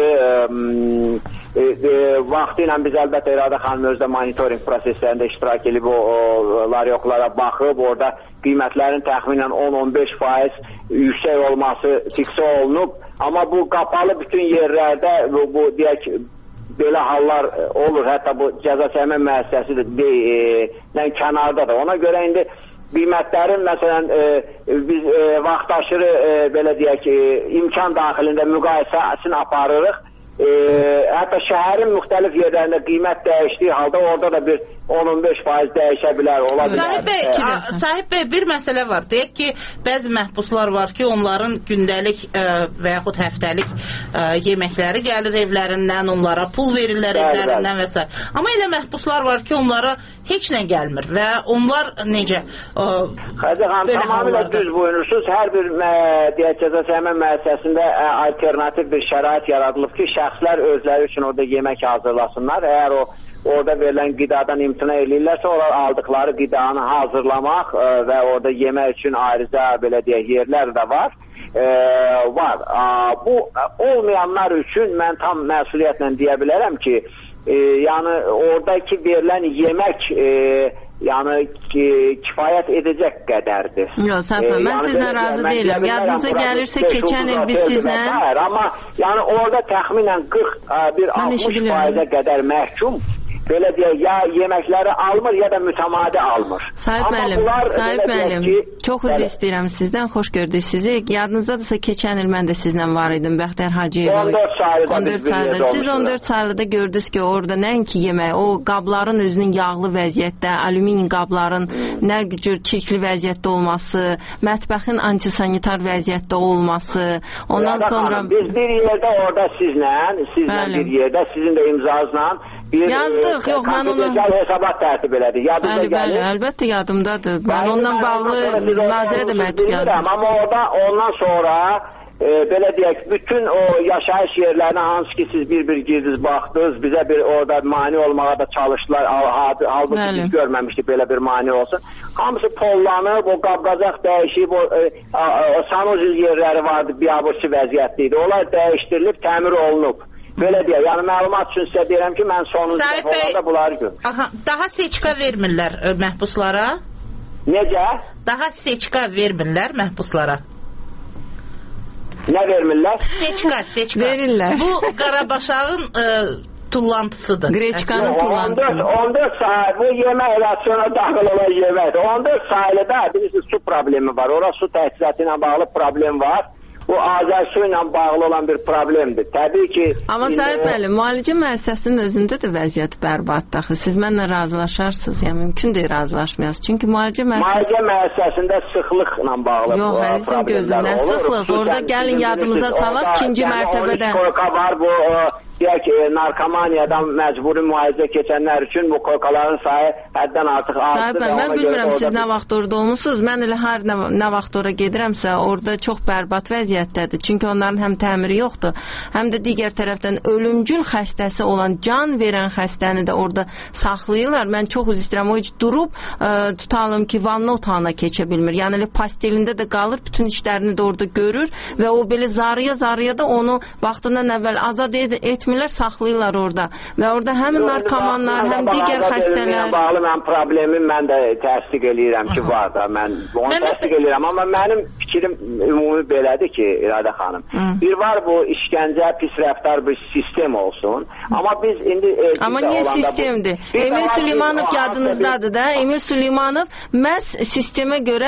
P: Vaxtı ilə biz əlbəttə İradə xanım özdə monitoring proseslərində iştirak edib o laryoklara baxıb, orada qiymətlərin təxminən 10-15% yüksək olması fiksə olunub. Amma bu qapalı bütün yerlərdə bu deyək belə hallar olur. Hətta bu cəza çəkmə müəssisəsinin kənardadır. Ona görə indi qiymətlərin məsələn biz vaxtaşırı belə deyək imkan daxilində müqayisəsini aparırıq. Hətta şəhərin müxtəlif yerlərində qiymət dəyişdiyi halda orada da bir 10-15% dəyişə bilər, ola bilər.
F: Sahib bəy, bir məsələ var. Deyək ki, bəzi məhbuslar var ki, onların gündəlik və yaxud həftəlik yeməkləri gəlir evlərindən, onlara pul verirlər evlərindən və s. Amma elə məhbuslar var ki, onlara heç nə gəlmir və onlar necə?
P: Xəzər xanım, tamamilə düz buyurursuz. Hər bir cəza çəkmə müəssisəsində alternativ bir şərait yaradılıb ki, şəxslər özləri üçün orada yemək hazırlasınlar. Əgər orada verilən qidadan imtina edirlərsə, onlar aldıqları qidanı hazırlamaq və orada yemək üçün ayrıca belə deyək yerlər də var. Bu olmayanlar üçün mən tam məsuliyyətlə deyə bilərəm ki, yəni oradakı verilən yemək yəni kifayət edəcək qədərdir.
C: Yox, Səhvə, mən sizlə razı deyiləm. Yadınıza gəlirsə, keçən il biz sizlə...
P: Amma yəni orada təxminən 40-60%-ə qədər məhkum belə deyək, ya yeməkləri almır, ya da mütəmadi almır.
C: Sahib müəllim, çox üzr istəyirəm sizdən, xoş gördük sizi. Yadınızdadırsa, keçən il mən də sizlə var idim, Bəxtiyar Hacıyev. 14 saylıda. Siz 14 saylıda gördünüz ki, orada nəinki yemək, o qabların özünün yağlı vəziyyətdə, alüminium qabların nə cür çirkli vəziyyətdə olması, mətbəxin antisanitar vəziyyətdə olması, ondan sonra...
P: Biz bir yerdə orada sizlə bir yerdə, sizin də imzanızla
C: yazdıq, yox, mən onu...
P: hesabat tərtib elədik, yadınıza gəlir.
C: Əlbəttə yadımdadır. Mən ondan bağlı nazirə də məktub yazdım.
P: Amma ondan sonra belə deyək, bütün o yaşayış yerlərinə hansı ki siz bir girdiniz, baxdınız, bizə bir orada mani olmağa da çalışdılar, halbuki biz görməmişdik belə bir mani olsun. Hamısı pollanıb, o qab-qazaq dəyişib, o sanuzil yerləri vardı, biabırçı vəziyyətli idi. Onlar dəyişdirilib, təmir olunub. Belə deyək, yəni məlumat üçün sizə deyirəm ki, mən sonuncu dəfə olanda bunları görürəm.
F: Daha seçka vermirlər məhbuslara?
P: Necə?
F: Daha seçka vermirlər məhbuslara?
P: Nə vermirlər?
F: Seçka.
C: Verirlər.
F: Bu Qarabaşağın tullantısıdır.
C: Qreçkanın tullantısı.
P: 14 sayı, bu yemək rasyona daxil olan yeməkdir. 14 sayıda bilirsiniz su problemi var. Orada su təchizatı ilə bağlı problem var. Bu Azərsu ilə bağlı olan bir problemdir. Təbii ki...
C: Amma Sahib müəllim, müalicə müəssisəsinin özündə də vəziyyət bərbaddır. Siz mənlə razılaşarsınız, yəni mümkün deyil razılaşmayasınız. Çünki müalicə müəssisəsində
P: sıxlıqla bağlı
C: yox, əzizim gözümdən sıxlıq. Orada gəlin yadımıza salaq, ikinci mərtəbədə...
P: var bu... Deyək, narkomaniyadan məcburi müalicə keçənlər üçün bu kokaların sayı həddən artıq artır.
C: Sahib bəy, mən bilmirəm siz nə vaxt orada olmusunuz. Mən elə hər nə vaxt orada gedirəmsə, orada çox bərbad vəziyyətdədir. Çünki onların həm təmiri yoxdur, həm də digər tərəfdən ölümcül xəstəsi olan, can verən xəstəni də orada saxlayırlar. Mən çox üzr istəyirəm, o heç durub tutalım ki, vanna otağına keçə bilmir. Yəni elə pastelində də qalır, bütün işlərini də orada görür və o belə zarıya da onu vaxtından əvvəl azad etmirlər, saxlayırlar orada. Və orada həm narkomanlar, həm digər xəstələr.
P: Bağlı mən problemi mən də təsdiq eləyirəm ki, var da. Mən onu təsdiq eləyirəm, amma mənim fikrim ümumi belədir ki, İradə xanım. Bir var bu işgəncə, pis rəftar bir sistem olsun. Amma biz indi
C: amma niyə sistemdir? Emil Süleymanov yadınızdadır da. Emil Süleymanov məhz sistemə görə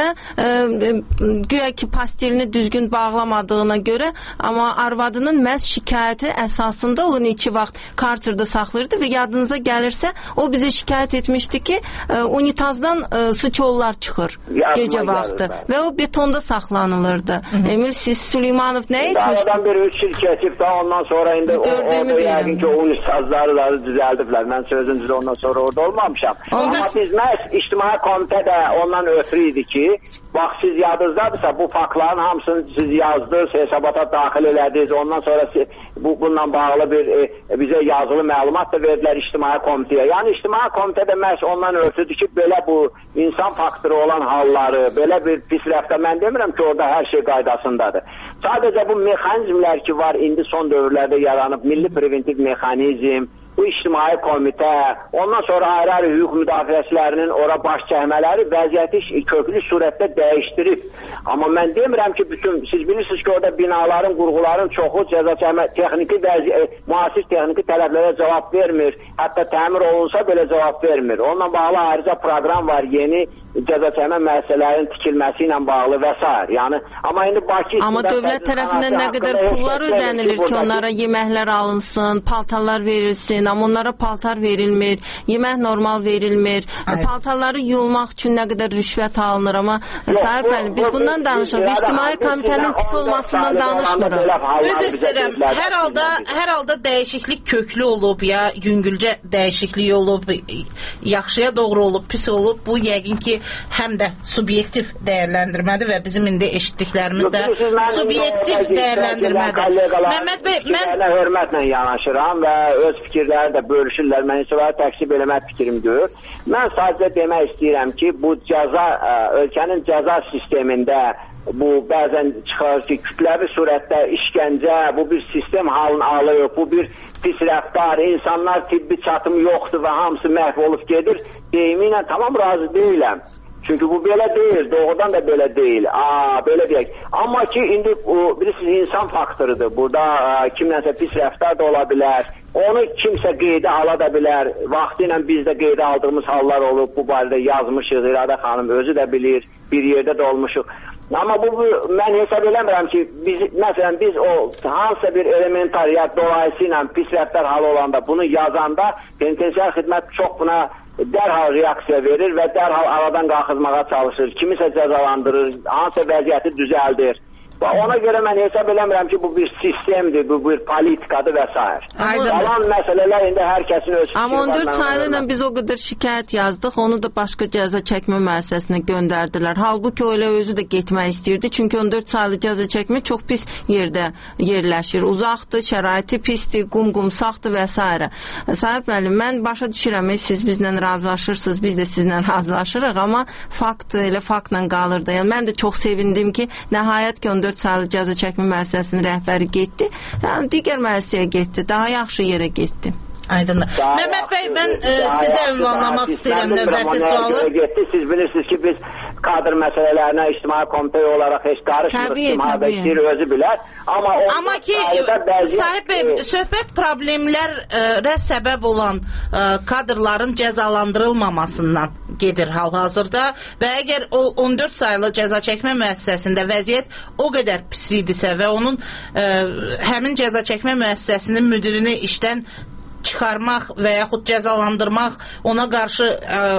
C: güya ki pastelini düzgün bağlamadığına görə, amma arvadının məhz şikayəti əsasında onu 2 vaxt karterdə saxlayırdı və yadınıza gəlirsə, o bizə şikayət etmişdi ki, unitazdan sıçovlar çıxır gecə vaxtı və o betonda saxlanılırdı. Emil Süleymanov nə etmişdi?
P: Aradan bir 3 il keçib da ondan sonra indi orada yəqin ki o unitazları düzəldiblər. Mən sözüncüdə ondan sonra orada olmamışam. Amma biz məhz İctimai Komitə də ondan ötürü idi ki, bax siz yadınızdadırsa bu faktların hamısını siz yazdınız, hesabata daxil elədiniz. Ondan sonra bununla bağlı bir bizə yazılı məlumat da verdilər İctimai Komitəyə. Yəni İctimai Komitə də məhz ondan ötürdü ki, belə bu insan faktoru olan halları, belə bir pis rəftar, mən demirəm ki, orada hər şey qaydasındadır. Sadəcə bu mexanizmlər ki var, indi son dövrlərdə yaranıb, milli preventiv mexanizm, bu İctimai Komitə, ondan sonra ayrı-ayrı hüquq müdafiəçilərinin ora baş çəkmələri vəziyyəti köklü surətdə dəyişdirib. Amma mən demirəm ki, siz bilirsiniz ki, orada binaların, qurğuların çoxu cəza çəkmə, müasir texniki tələblərə cavab vermir. Hətta təmir olunsa belə cavab vermir. Onunla bağlı ayrıca proqram var, yeni cəza çəkmə müəssisələrinin tikilməsi ilə bağlı və s. Yəni, amma indi Bakı...
C: Amma dövlət tərəfindən nə qədər pullar ödənilir ki, onlara yeməklər alınsın, paltarlar verilsin, amma onlara paltar verilmir, yemək normal verilmir, paltarları yuyulmaq üçün nə qədər rüşvət alınır, amma sahib müəllim, biz bundan danışırıq, İctimai Komitənin pis olmasından danışmırıq.
F: Üzr istəyirəm, hər halda dəyişiklik köklü olub, ya yüngülcə dəyişiklik olub, yaxşıya doğru olub, pis olub, bu yəqin ki, həm də subyektiv dəyərləndirmədir və bizim indi eşitdiklərimiz də subyektiv dəyərləndirmədir.
P: Məmməd bəy, mən hörmətlə yanaşıram və öz fikirləri də bölüşürlər, mən isə təksib eləmək fikrim deyil. Mən sadəcə demək istəyirəm ki, bu ölkənin cəza sistemində bu bəzən çıxar ki, kütləvi surətdə işgəncə, bu bir sistem halını alır, bu bir pis rəftar, insanlar tibbi çatım yoxdur və hamısı məhv olub gedir. Deyimi ilə tamam razı deyiləm. Çünki bu belə deyil, doğrudan da belə deyil. Belə deyək. Amma ki, indi bilirsiniz, insan faktorudur. Burada kimlənsə pis rəftar da ola bilər. Onu kimsə qeydə ala da bilər. Vaxtı ilə biz də qeydə aldığımız hallar olub. Bu barədə yazmışıq, İradə xanım özü də bilir. Bir yerdə də olmuşuq. Amma mən hesab eləmirəm ki, məsələn, biz o hansısa bir elementariyyat dolayısıyla pis rəftar halı olanda, bunu yazanda penitensiar xidmət çox buna dərhal reaksiya verir və dərhal aradan qalxızmağa çalışır. Kimisə cəzalandırır, hansısa vəziyyəti düzəldir. Ona görə mən hesab eləmirəm ki, bu bir sistemdir, bu bir politikadır və s. Qalan məsələlər indi hər kəsin öz fikri var.
C: Amma 14 saylı ilə biz o qədər şikayət yazdıq, onu da başqa cəza çəkmə müəssisəsinə göndərdilər. Halbuki o elə özü də getmək istəyirdi, çünki 14 saylı cəza çəkmə çox pis yerdə yerləşir. Uzaqdır, şəraiti pisdir, qumsaqdır və s. Sahib müəllim, mən başa düşürəm, siz bizlə razılaşırsınız, biz də sizlə razılaşırıq, amma fakt elə faktla qalır da. Yəni, mən də çox sevindim ki, nəhayət ki, 14 saylı cəza çəkmə müəssisəsinin rəhbəri getdi. Yəni, digər müəssisəyə getdi. Daha yaxşı yerə getdi.
F: Aydındır. Məmməd bəy, mən sizə ünvanlamaq istəyirəm növbəti sualı.
P: Siz bilirsiniz ki, biz kadr məsələlərinə İctimai Komitə olaraq heç qarışmırıq. Müharibəçidir, özü bilər.
F: Amma ki, sahib bəy, söhbət problemlərə səbəb olan kadrların cəzalandırılmamasından gedir hal-hazırda və əgər o 14 saylı cəza çəkmə müəssisəsində vəziyyət o qədər pis idisə və onun həmin cəza çəkmə müəssisəsinin müdirini işdən çıxarmaq və yaxud cəzalandırmaq, ona qarşı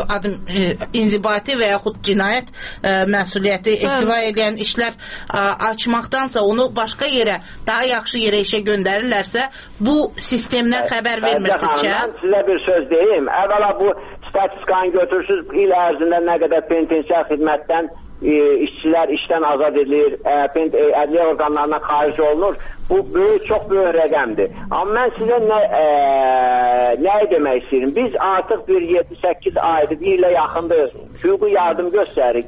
F: inzibati və yaxud cinayət məsuliyyəti ehtiva edən işlər açmaqdansa onu başqa yerə, daha yaxşı yerə işə göndərirlərsə, bu sistemdən xəbər vermirsizcə?
P: Mən sizə bir söz deyim. Əvvəla bu statistikanı götürsüz, il ərzində nə qədər penitensiar xidmətdən işçilər işdən azad edilir, ədliyyə orqanlarına xaric olunur. Bu çox böyük rəqəmdir. Amma mən sizə nəyi demək istəyirəm? Biz artıq bir 7-8 aydır, bir ilə yaxındır hüquqi yardım göstərik.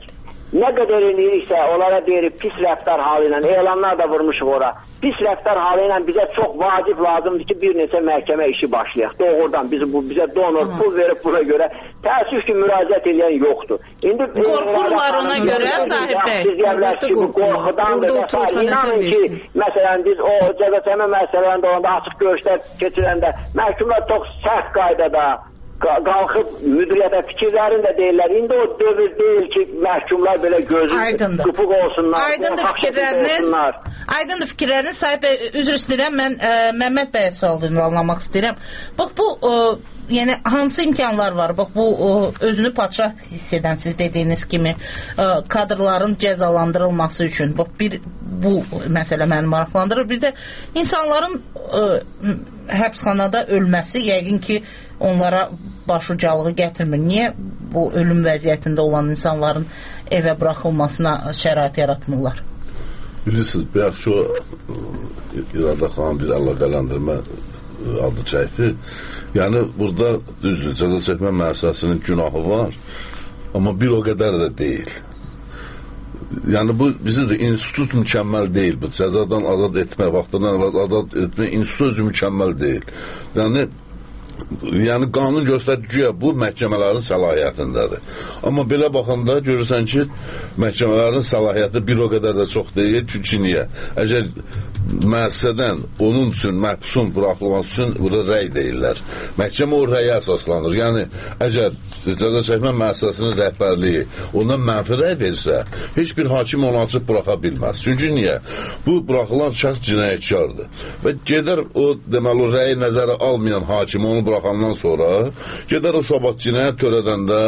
P: nə qədər eləyiriksə, onlara deyirik pis rəftar halı ilə, elanlar da vurmuşuq ora. Pis rəftar halı ilə bizə çox vacib lazımdır ki, bir neçə məhkəmə işi başlayaq. Doğrudan bizə donor pul verib buna görə. Təəssüf ki, müraciət edən yoxdur. İndi
F: qorxurlar ona görə, Sahib bəy.
P: Siz deyərlər ki, bu qorxudandır və s. İnanın ki, məsələn, biz o cəzaçəkmə məsələlərində olanda açıq görüşlər keçirəndə məhkumlar çox sərt qaydada qalxıb müdiriyyətə fikirlərini də deyirlər. İndi o dövr deyil ki, məhkumlar belə gözü qıpıq olsunlar.
F: Aydındır fikirləriniz. Sahib bəy, üzr istəyirəm, mən Məmməd bəyə sual ünvanlamaq istəyirəm. Bax, bu yəni hansı imkanlar var? Bax, bu özünü padşah hiss edən, siz dediyiniz kimi kadrların cəzalandırılması üçün. Bax, bu məsələ məni maraqlandırır. Bir də insanların həbsxanada ölməsi yəqin ki, onlara başucalığı gətirmir. Niyə bu ölüm vəziyyətində olan insanların evə buraxılmasına şərait yaratmırlar?
T: Bilirsiniz, bəyək ki, İrada xanım bir əlaqələndirmə adı çəkdi. Yəni, burada düzdür, cəza çəkmə müəssisəsinin günahı var, amma bir o qədər də deyil. Yəni, bu, bizim də institut mükəmməl deyil. Bu, cəzadan azad etmə, vaxtından azad etmə, institut özü mükəmməl deyil. Yəni, qanun göstərdiyi bu məhkəmələrin səlahiyyətindədir. Amma belə baxanda görürsən ki, məhkəmələrin səlahiyyəti bir o qədər də çox deyil. Çünki niyə? Əgər müəssisədən onun üçün məhbusun buraxılması üçün burada rəy deyirlər. Məhkəmə o rəyə əsaslanır. Yəni, əgər cəza çəkmə müəssisəsinin rəhbərliyi ondan mənfi rəy verirsə, heç bir hakim onu açıb buraxa bilməz. Çünki niyə? Bu buraxılan şəxs cinayətkardır. Və gedər o, deməli, o rəyi nəzərə almayan hakim onu buraxandan sonra gedər o sabah cinayət törədəndə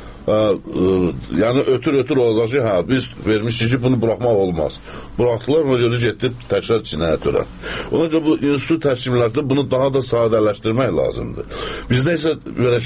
T: yəni ötür olacaq ki, hə, biz vermişdik ki, bunu buraxmaq olmaz. Buraxdılar, ona görə getib təkrar cinayət törəd. Ona görə bu institut təşkillərdə bunu daha da sadələşdirmək lazımdır. Bizdə isə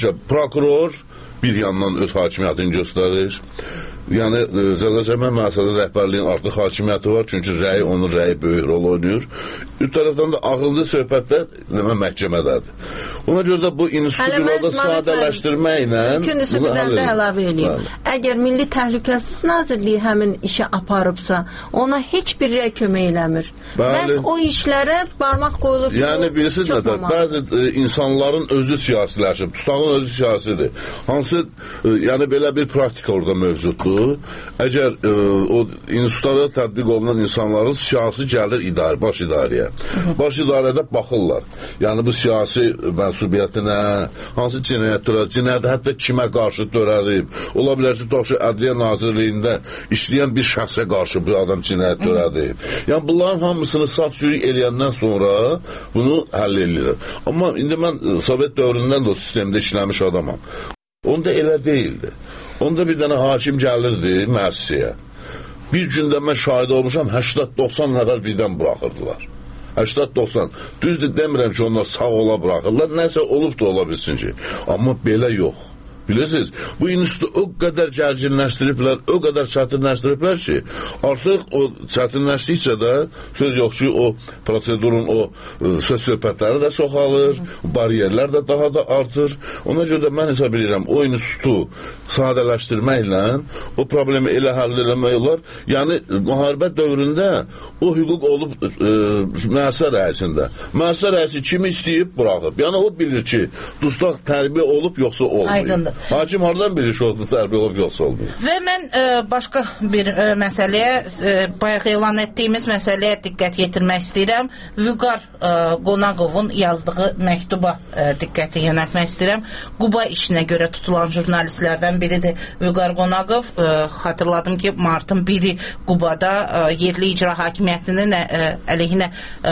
T: prokuror bir yandan öz hakimiyyətini göstərir. Yəni, cəza çəkmə müəssisəsinin rəhbərliyin artıq hakimiyyəti var, çünki onun rəyi böyük rol oynayır. Bir tərəfdən də ağıllı söhbətdə məhkəmədədir. Ona görə də bu institutlarda sadələşdirməklə
C: mümkündür bir də əlavə edeyim. Əgər Milli Təhlükəsizlik Nazirliyi həmin işi aparıbsa, ona heç bir rəy kömək eləmir. Bəs o işlərə barmaq qoyulur ki,
T: yəni, bilirsiniz nə də, bəzi insanların özü siyasiləşib, tutağın özü siyasidir. Hansı, yəni, belə bir praktika orada mövcuddur. Əgər o institutlara tətbiq olunan insanların siyasi gəlir baş idarəyə. Baş idarədə baxırlar. Yəni bu siyasi mənsubiyyətinə, hansı cinayətə hətta kimə qarşı törədib. Ola bilər ki, Ədliyyə Nazirliyində işləyən bir şəxsə qarşı bu adam cinayət törədib. Yəni bunların hamısını saf-sürük eləyəndən sonra bunu həll edir. Amma indi mən Sovet dövründən də o sistemdə işləmiş adamam. Onda elə deyildi. Onda bir dənə hakim gəlirdi müəssisəyə. Bir gündə mən şahid olmuşam, 80-90 nəfər birdən buraxırdılar. 80-90. Düzdür, demirəm ki, onlar sağ ola buraxırlar. Nəsə olub da ola bilsin ki. Amma belə yox. Bilirsiniz, bu institutu o qədər gərginləşdiriblər, o qədər çətinləşdiriblər ki, artıq o çətinləşdikcə də söz yox ki, o prosedurun o söz-söhbətləri də çoxalır, bariyerlər də daha da artır. Ona görə də mən hesab edirəm, o institutu sadələşdirməklə o problemi elə həll eləmək olar. Yəni, müharibə dövründə o hüquq olub müəssisə rəisində. Müəssisə rəisi kimi istəyib buraxıb. Yəni, o bilir ki, dustaq tərbiyə olub, yoxsa olmayıb.
F: Aydındır.
T: Hakim hardan bilir ki, orada tərbiyə olub, yoxsa olmayıb.
F: Və mən başqa bir məsələyə, bayaq elan etdiyimiz məsələyə diqqət yetirmək istəyirəm. Vüqar Qonaqovun yazdığı məktuba diqqəti yönəltmək istəyirəm. Quba işinə görə tutulan jurnalistlərdən biridir Vüqar Qonaqov. Xatırladım ki, martın 1-i Qubada yerli icra hakimiyyətinin əleyhinə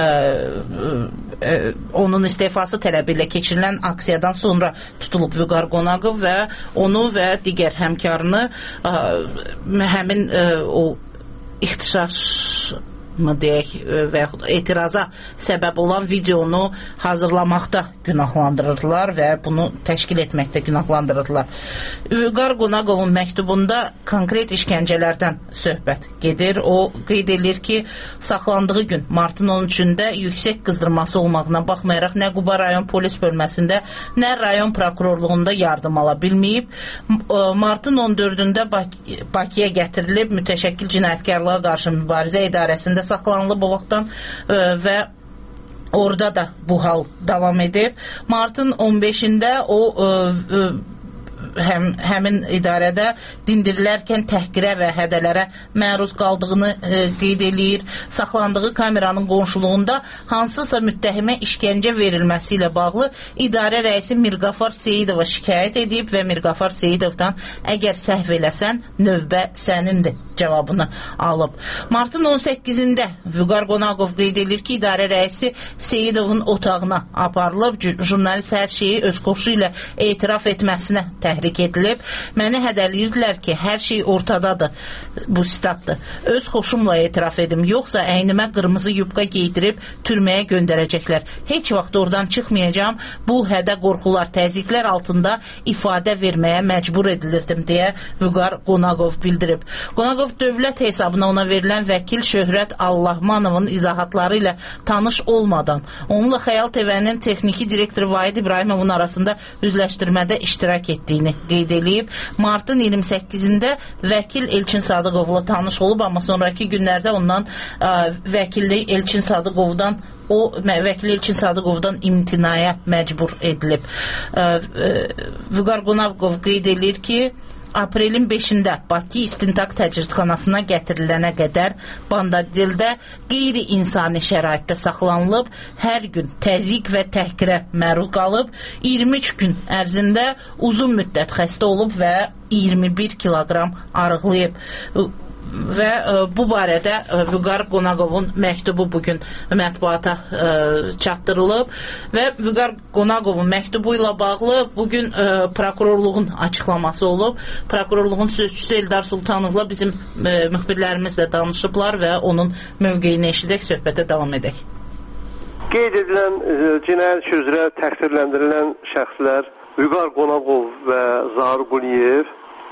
F: onun istefası tələbi ilə keçirilən aksiyadan sonra tutulub Vüqar Qonaqov və onu və digər həmkarını həmin o ixtişaş mı deyək və yaxud etiraza səbəb olan videonu hazırlamaqda günahlandırırdılar və bunu təşkil etməkdə günahlandırırdılar. Vüqar Qonaqovun məktubunda konkret işgəncələrdən söhbət gedir. O qeyd edir ki, saxlandığı gün martın 13-də yüksək qızdırması olmağına baxmayaraq nə Quba rayon polis bölməsində, nə rayon prokurorluğunda yardım ala bilməyib. Martın 14-də Bakıya gətirilib, mütəşəkkil cinayətkarlığa qarşı mübarizə idarəsində saxlanılıb o vaxtdan və orada da bu hal davam edib. Martın 15-də o həmin idarədə dindirilərkən təhqirə və hədələrə məruz qaldığını qeyd eləyir. Saxlandığı kameranın qonşuluğunda hansısa müttəhimə işgəncə verilməsi ilə bağlı idarə rəisi Mirqafar Seyidova şikayət edib və Mirqafar Seyidovdan əgər səhv eləsən, növbə sənindir cavabını alıb. Martın 18-də Vüqar Qonaqov qeyd edir ki, idarə rəisi Seyidovun otağına aparılıb, jurnalist hər şeyi öz xoşu ilə etiraf etməsinə təhrik edilib. Məni hədəliyirdilər ki, hər şey ortadadır. Bu sitatdır. Öz xoşumla etiraf edim, yoxsa əynimə qırmızı yubqa geydirib türməyə göndərəcəklər. Heç vaxt oradan çıxmayacağım. Bu hədə qorxular, təzyiqlər altında ifadə verməyə məcbur edilirdim deyə Vüqar Qonaqov bildirib. Qonaqov dövlət hesabına ona verilən vəkil Şöhrət Allahmanovun izahatları ilə tanış olmadan, onunla Xəyal TV-nin texniki direktoru Vahid İbrahimovun arasında üzləşdirmədə iştirak etdiyini qeyd edib. Martın 28-də vəkil Elçin Sadıqovla tanış olub, amma sonraki günlərdə ondan vəkillik Elçin Sadıqovdan imtinaya məcbur edilib. Vüqar Qonaqov qeyd edir ki, aprelin 5-də Bakı İstintaq Təcridxanasına gətirilənə qədər Bandadildə qeyri-insani şəraitdə saxlanılıb, hər gün təzyiq və təhqirə məruz qalıb, 23 gün ərzində uzun müddət xəstə olub və 21 kiloqram arıqlayıb. Və bu barədə Vüqar Qonaqovun məktubu bugün mətbuata çatdırılıb və Vüqar Qonaqovun məktubu ilə bağlı bugün prokurorluğun açıqlaması olub. Prokurorluğun sözçüsü Eldar Sultanovla bizim müxbirlərimizlə danışıblar və onun mövqeyini eşidək, söhbətə davam edək.
S: Qeyd edilən cinayət üzrə təqsirləndirilən şəxslər Vüqar Qonaqov və Zahir Quliyev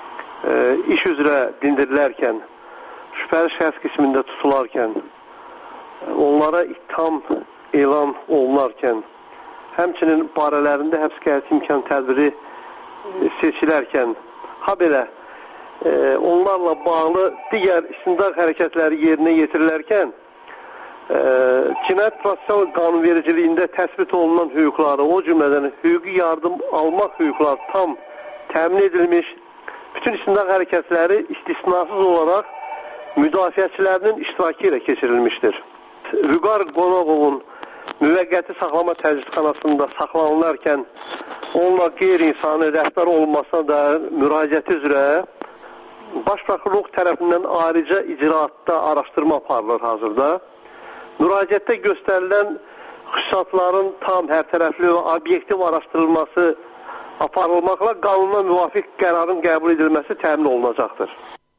S: iş üzrə dindirilərkən, şübhəli şəxs qismində tutularkən, onlara ittiham elan olunarkən, həmçinin barələrində həbs qəti imkan tədbiri seçilərkən, habelə onlarla bağlı digər istintaq hərəkətləri yerinə yetirilərkən, cinayət prosessual qanunvericiliyində təsbit olunan hüquqları, o cümlədən hüquqi yardım almaq hüquqları tam təmin edilmiş, bütün istintaq hərəkətləri istisnasız olaraq müdafiəçilərinin iştirakı ilə keçirilmişdir. Vüqar Qonaqovun müvəqqəti saxlama təcridxanasında saxlanılarkən onunla qeyri-insani rəftar olmasına da müraciəti üzrə Baş Prokurorluq tərəfindən ayrıca icraatda araşdırma aparılır hazırda. Müraciətdə göstərilən xüsusatların tam, hərtərəfli və obyektiv araşdırılması aparılmaqla qanuna müvafiq qərarın qəbul edilməsi təmin olunacaqdır.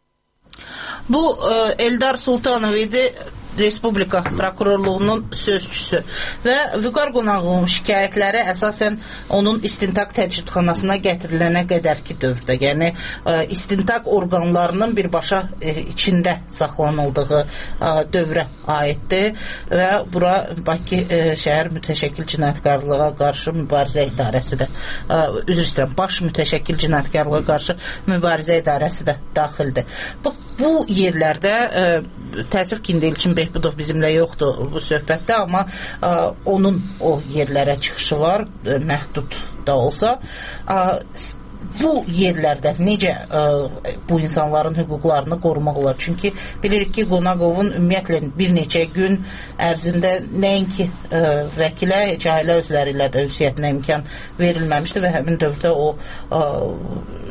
F: Bu Eldar Sultanov idi, Respublika Prokurorluğunun sözçüsü və Vüqar Qonaqovun şikayətləri əsasən onun istintaq təcridxanasına gətirilənə qədərki dövrdə, yəni istintaq orqanlarının birbaşa içində saxlanıldığı dövrə aiddir və bura Bakı şəhər mütəşəkkil cinayətkarlığa qarşı mübarizə idarəsi də, üzr istəyirəm, baş mütəşəkkil cinayətkarlığa qarşı mübarizə idarəsi də daxildir. Bu yerlərdə təəssüf ki, İlçin Behbudov bizimlə yoxdur bu söhbətdə, amma onun o yerlərə çıxışı var, məhdud da olsa. Bu yerlərdə necə bu insanların hüquqlarını qorumaq olar? Çünki bilirik ki, Qonaqovun ümumiyyətlə bir neçə gün ərzində nəinki vəkilə, heç ailə özləri ilə də ünsiyyətinə imkan verilməmişdi və həmin dövrdə o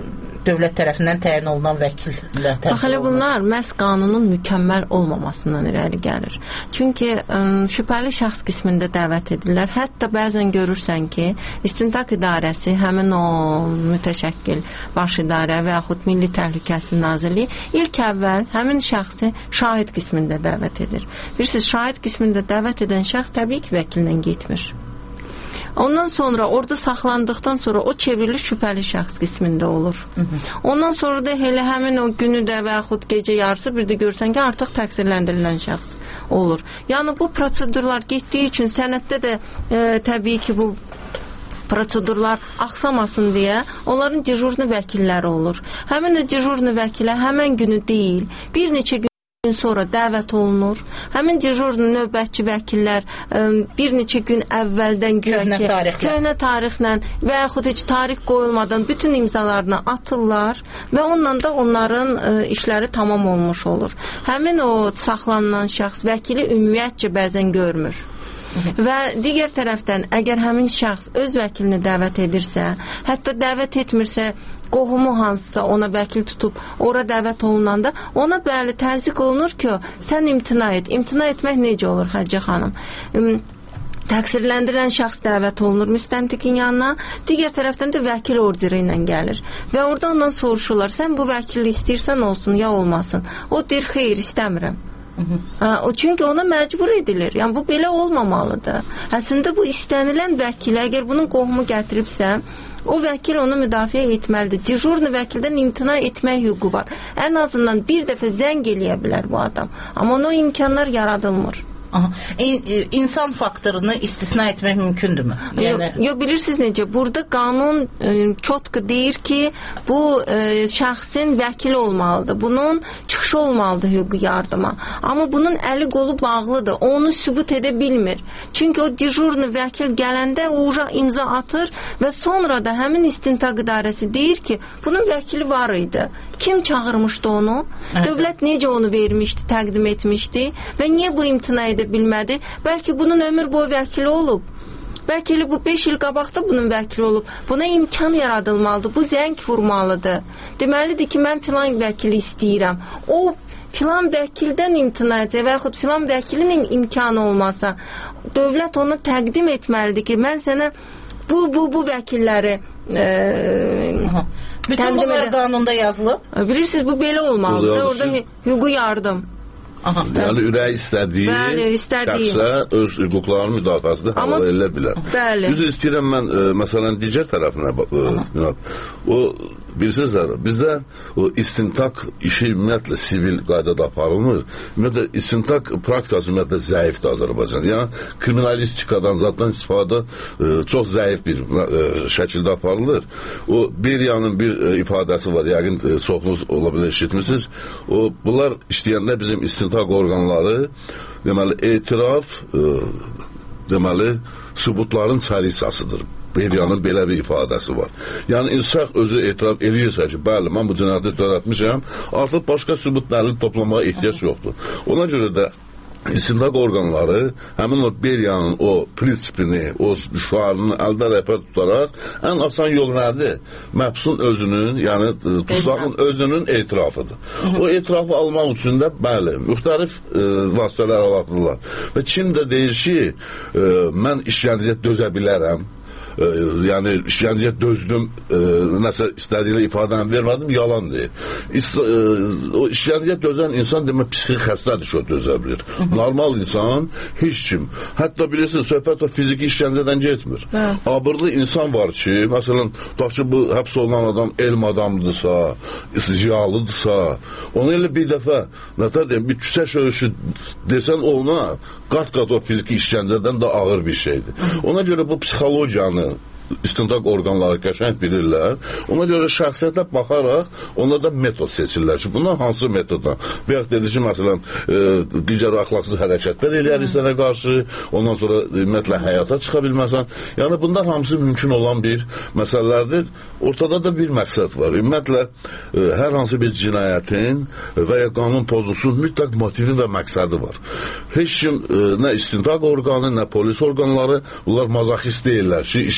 F: dövlət tərəfindən təyin olunan vəkillə təyin
C: Bax, elə bunlar məhz qanunun mükəmməl olmamasından irəli gəlir. Çünki şübhəli şəxs qismində dəvət edirlər. Hətta bəzən görürsən ki, İstintaq İdarəsi, həmin o mütəşəkkil baş idarə və yaxud Milli Təhlükəsizlik Nazirliyi ilk əvvəl həmin şəxsi şahid qismində dəvət edir. Bilirsiniz, şahid qismində dəvət edən şəxs təbii ki, vəkillə getmir. Ondan sonra orada saxlandıqdan sonra o çevrilir şübhəli şəxs qismində olur. Ondan sonra da elə həmin o günü də və yaxud gecə yarısı bir də görsən ki, artıq təqsirləndirilən şəxs olur. Yəni bu prosedurlar getdiyi üçün sənəddə də təbii ki, bu prosedurlar axsamasın deyə onların dejurnu vəkilləri olur. Həmin o dejurnu vəkilə həmən günü deyil, bir neçə gün sonra dəvət olunur. Həmin dejurnu növbətçi vəkillər bir neçə gün əvvəldən köhnə tarixlə və yaxud heç tarix qoyulmadan bütün imzalarını atırlar və onunla da onların işləri tamam olmuş olur. Həmin o saxlanılan şəxs vəkili ümumiyyətcə bəzən görmür. Və digər tərəfdən, əgər həmin şəxs öz vəkilini dəvət edirsə, hətta dəvət etmirsə, qohumu hansısa ona vəkil tutub, ora dəvət olunanda, ona bəli təzyiq olunur ki, sən imtina et. İmtina etmək necə olur, Xədicə xanım? Təqsirləndirilən şəxs dəvət olunur müstəntiqin yanına, digər tərəfdən də vəkil orderi ilə gəlir. Və orada ondan soruşurlar, sən bu vəkili istəyirsən olsun, ya olmasın. O deyir, xeyr, istəmirəm. Çünki ona məcbur edilir. Yəni bu belə olmamalıdır. Əslində bu istənilən vəkil, əgər bunun qohumu gətiribsə, o vəkil onu müdafiə etməlidir. Dejurnu vəkildən imtina etmək hüququ var. Ən azından bir dəfə zəng eləyə bilər bu adam. Amma ona imkanlar yaradılmır.
F: İnsan faktorunu istisna etmək mümkündürmü?
C: Yox, bilirsiniz necə? Burada qanun çotqa deyir ki, bu şəxsin vəkili olmalıdır. Bunun çıxışı olmalıdır hüquqi yardıma. Amma bunun əli qolu bağlıdır. Onu sübut edə bilmir. Çünki o dejurnu vəkil gələndə uca imza atır və sonra da həmin İstintaq İdarəsi deyir ki, bunun vəkili var idi. Kim çağırmışdı onu? Dövlət necə onu vermişdi, təqdim etmişdi və niyə bu imtina edə bilmədi? Bəlkə bunun ömür boyu vəkili olub. Bəlkə bu 5 il qabaqda bunun vəkili olub. Buna imkan yaradılmalıdır. Bu zəng vurmalıdır. Deməlidir ki, mən filan vəkili istəyirəm. O filan vəkildən imtina edəcək və yaxud filan vəkilinin imkanı olmasa, dövlət onu təqdim etməlidir ki, mən sənə bu vəkilləri
F: bütün bunlar qanunda yazılıb.
C: Bilirsiniz, bu belə olmalıdır. Orada hüquqi yardım.
T: Yəni ürək istədiyi şəxsə öz hüquqlarının müdafiəsində həval edilə bilər. Düzü istəyirəm mən, məsələn, digər tərəfinə o bilirsiniz, bizdə o istintaq işi ümumiyyətlə sivil qaydada aparılmır. Ümumiyyətlə, istintaq praktikası ümumiyyətlə zəifdir Azərbaycan. Yəni, kriminalistikadan zaten istifadə çox zəif bir şəkildə aparılır. O, Beriyanın bir ifadəsi var, yəqin çoxunuz ola bilər eşitmişsiniz. Bunlar işləyəndə bizim istintaq orqanları, deməli, etiraf, deməli, sübutların çarısasıdır. Beriyanın belə bir ifadəsi var. Yəni, insan özü etiraf edirsə ki, bəli, mən bu cinayəti törətmişəm, artıq başqa sübut dəlil toplamağa ehtiyac yoxdur. Ona görə də istintaq orqanları həmin o Beriyanın o prinsipini, o şüarını əldə rəhbər tutaraq ən asan yol nədir? Məhbusun özünün, yəni tutulağın özünün etirafıdır. O etirafı almaq üçün də, bəli, müxtəlif vasitələr alatırlar. Və kim də deyir ki, mən işgəncəyə dözə bilərəm, yəni işgəncəyə dözdüm, nəsə istədiyini ifadəni vermədim, yalan deyir. O işgəncəyə dözən insan demək psixik xəstədir ki, o dözə bilir. Normal insan, heç kim. Hətta bilirsiniz, söhbət o fiziki işgəncədən getmir. Abırlı insan var ki, məsələn, tutaq ki, bu həbs olunan adam elm adamdırsa, ziyalıdırsa, onu elə bir dəfə, nətər deyim, bir küsə şöhüşü desən ona, qat-qat o fiziki işgəncədən də ağır bir şeydir. Ona görə bu psixologiyanı istintaq orqanları qəşəng bilirlər. Ona görə şəxsiyyətə baxaraq ona da metod seçirlər ki, bunlar hansı metoddan? Və yaxud dedik ki, məsələn, digər əxlaqsız hərəkətlər eləyər istənə qarşı, ondan sonra ümumiyyətlə həyata çıxa bilməsən. Yəni, bunlar hamısı mümkün olan bir məsələlərdir. Ortada da bir məqsəd var. Ümumiyyətlə, hər hansı bir cinayətin və ya qanun pozulsun mütləq motivi və məqsədi var. Heç kim, nə istintaq orqanı, nə polis orqanları, bunlar mazoxist deyirlər ki, işgəncədən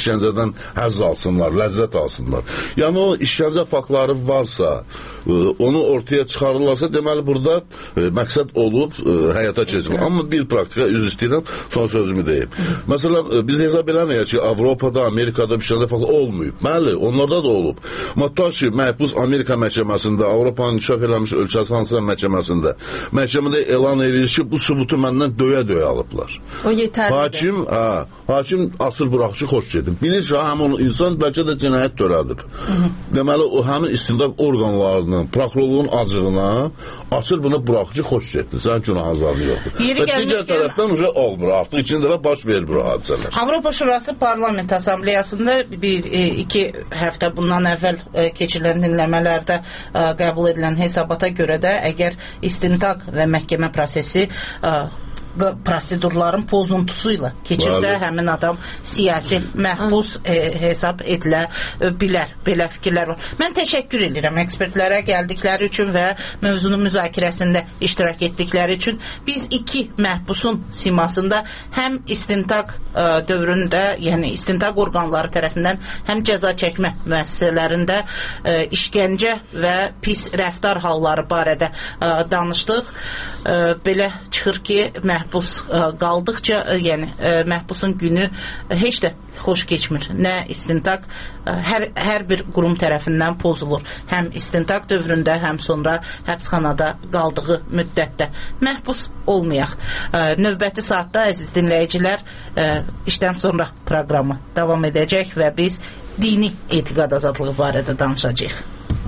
T: işgəncədən həzz alsınlar, ləzzət alsınlar. Yəni o işgəncə faktları varsa, onu ortaya çıxarırlarsa, deməli burada məqsəd olub həyata keçirir. Amma bir praktika üzr istəyirəm, son sözümü deyim. Məsələn, biz hesab eləməyək ki, Avropada, Amerikada bir şeydə faktlar olmayıb. Bəli, onlarda da olub. Hatta ki, məhbus Amerika məhkəməsində, Avropanın inkişaf eləmiş ölkəsi hansısa məhkəməsində elan edir ki, bu sübutu məndən döyə-döyə alıblar.
C: O yetərlidir.
T: Hakim asıl buraxıcı xoş gedir. Bilir ki, həmin insan bəlkə də cinayət törədib. Deməli, o həmin istintaq orqanlarının, prokurorluğun acığına açır bunu buraxıcı xoş gedir. Sən günahın zarını yoxdur. Və digər tərəfdən olmur. Artıq içində də baş verir bu hadisələr.
F: Avropa Şurası Parlament Asambleyasında iki həftə bundan əvvəl keçirilən dinləmələrdə qəbul edilən hesabata görə də əgər istintaq və məhkəmə prosesi prosedurların pozuntusu ilə keçirsə, həmin adam siyasi məhbus hesab edilə bilər. Belə fikirlər var. Mən təşəkkür edirəm ekspertlərə gəldikləri üçün və mövzunun müzakirəsində iştirak etdikləri üçün. Biz iki məhbusun simasında həm istintaq dövründə, yəni istintaq orqanları tərəfindən, həm cəza çəkmə müəssisələrində işgəncə və pis rəftar halları barədə danışdıq. Belə çıxır ki, məhbus qaldıqca, yəni məhbusun günü heç də xoş keçmir. Nə istintaq hər bir qurum tərəfindən pozulur. Həm istintaq dövründə, həm sonra həbsxanada qaldığı müddətdə. Məhbus olmayaq. Növbəti saatda, əziz dinləyicilər, işdən sonra proqramı davam edəcək və biz dini etiqad azadlığı barədə danışacağıq.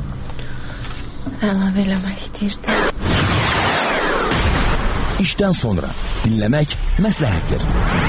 C: Əlavə eləmək istəyirdim.
U: İşdən sonra dinləmək məsləhətdir.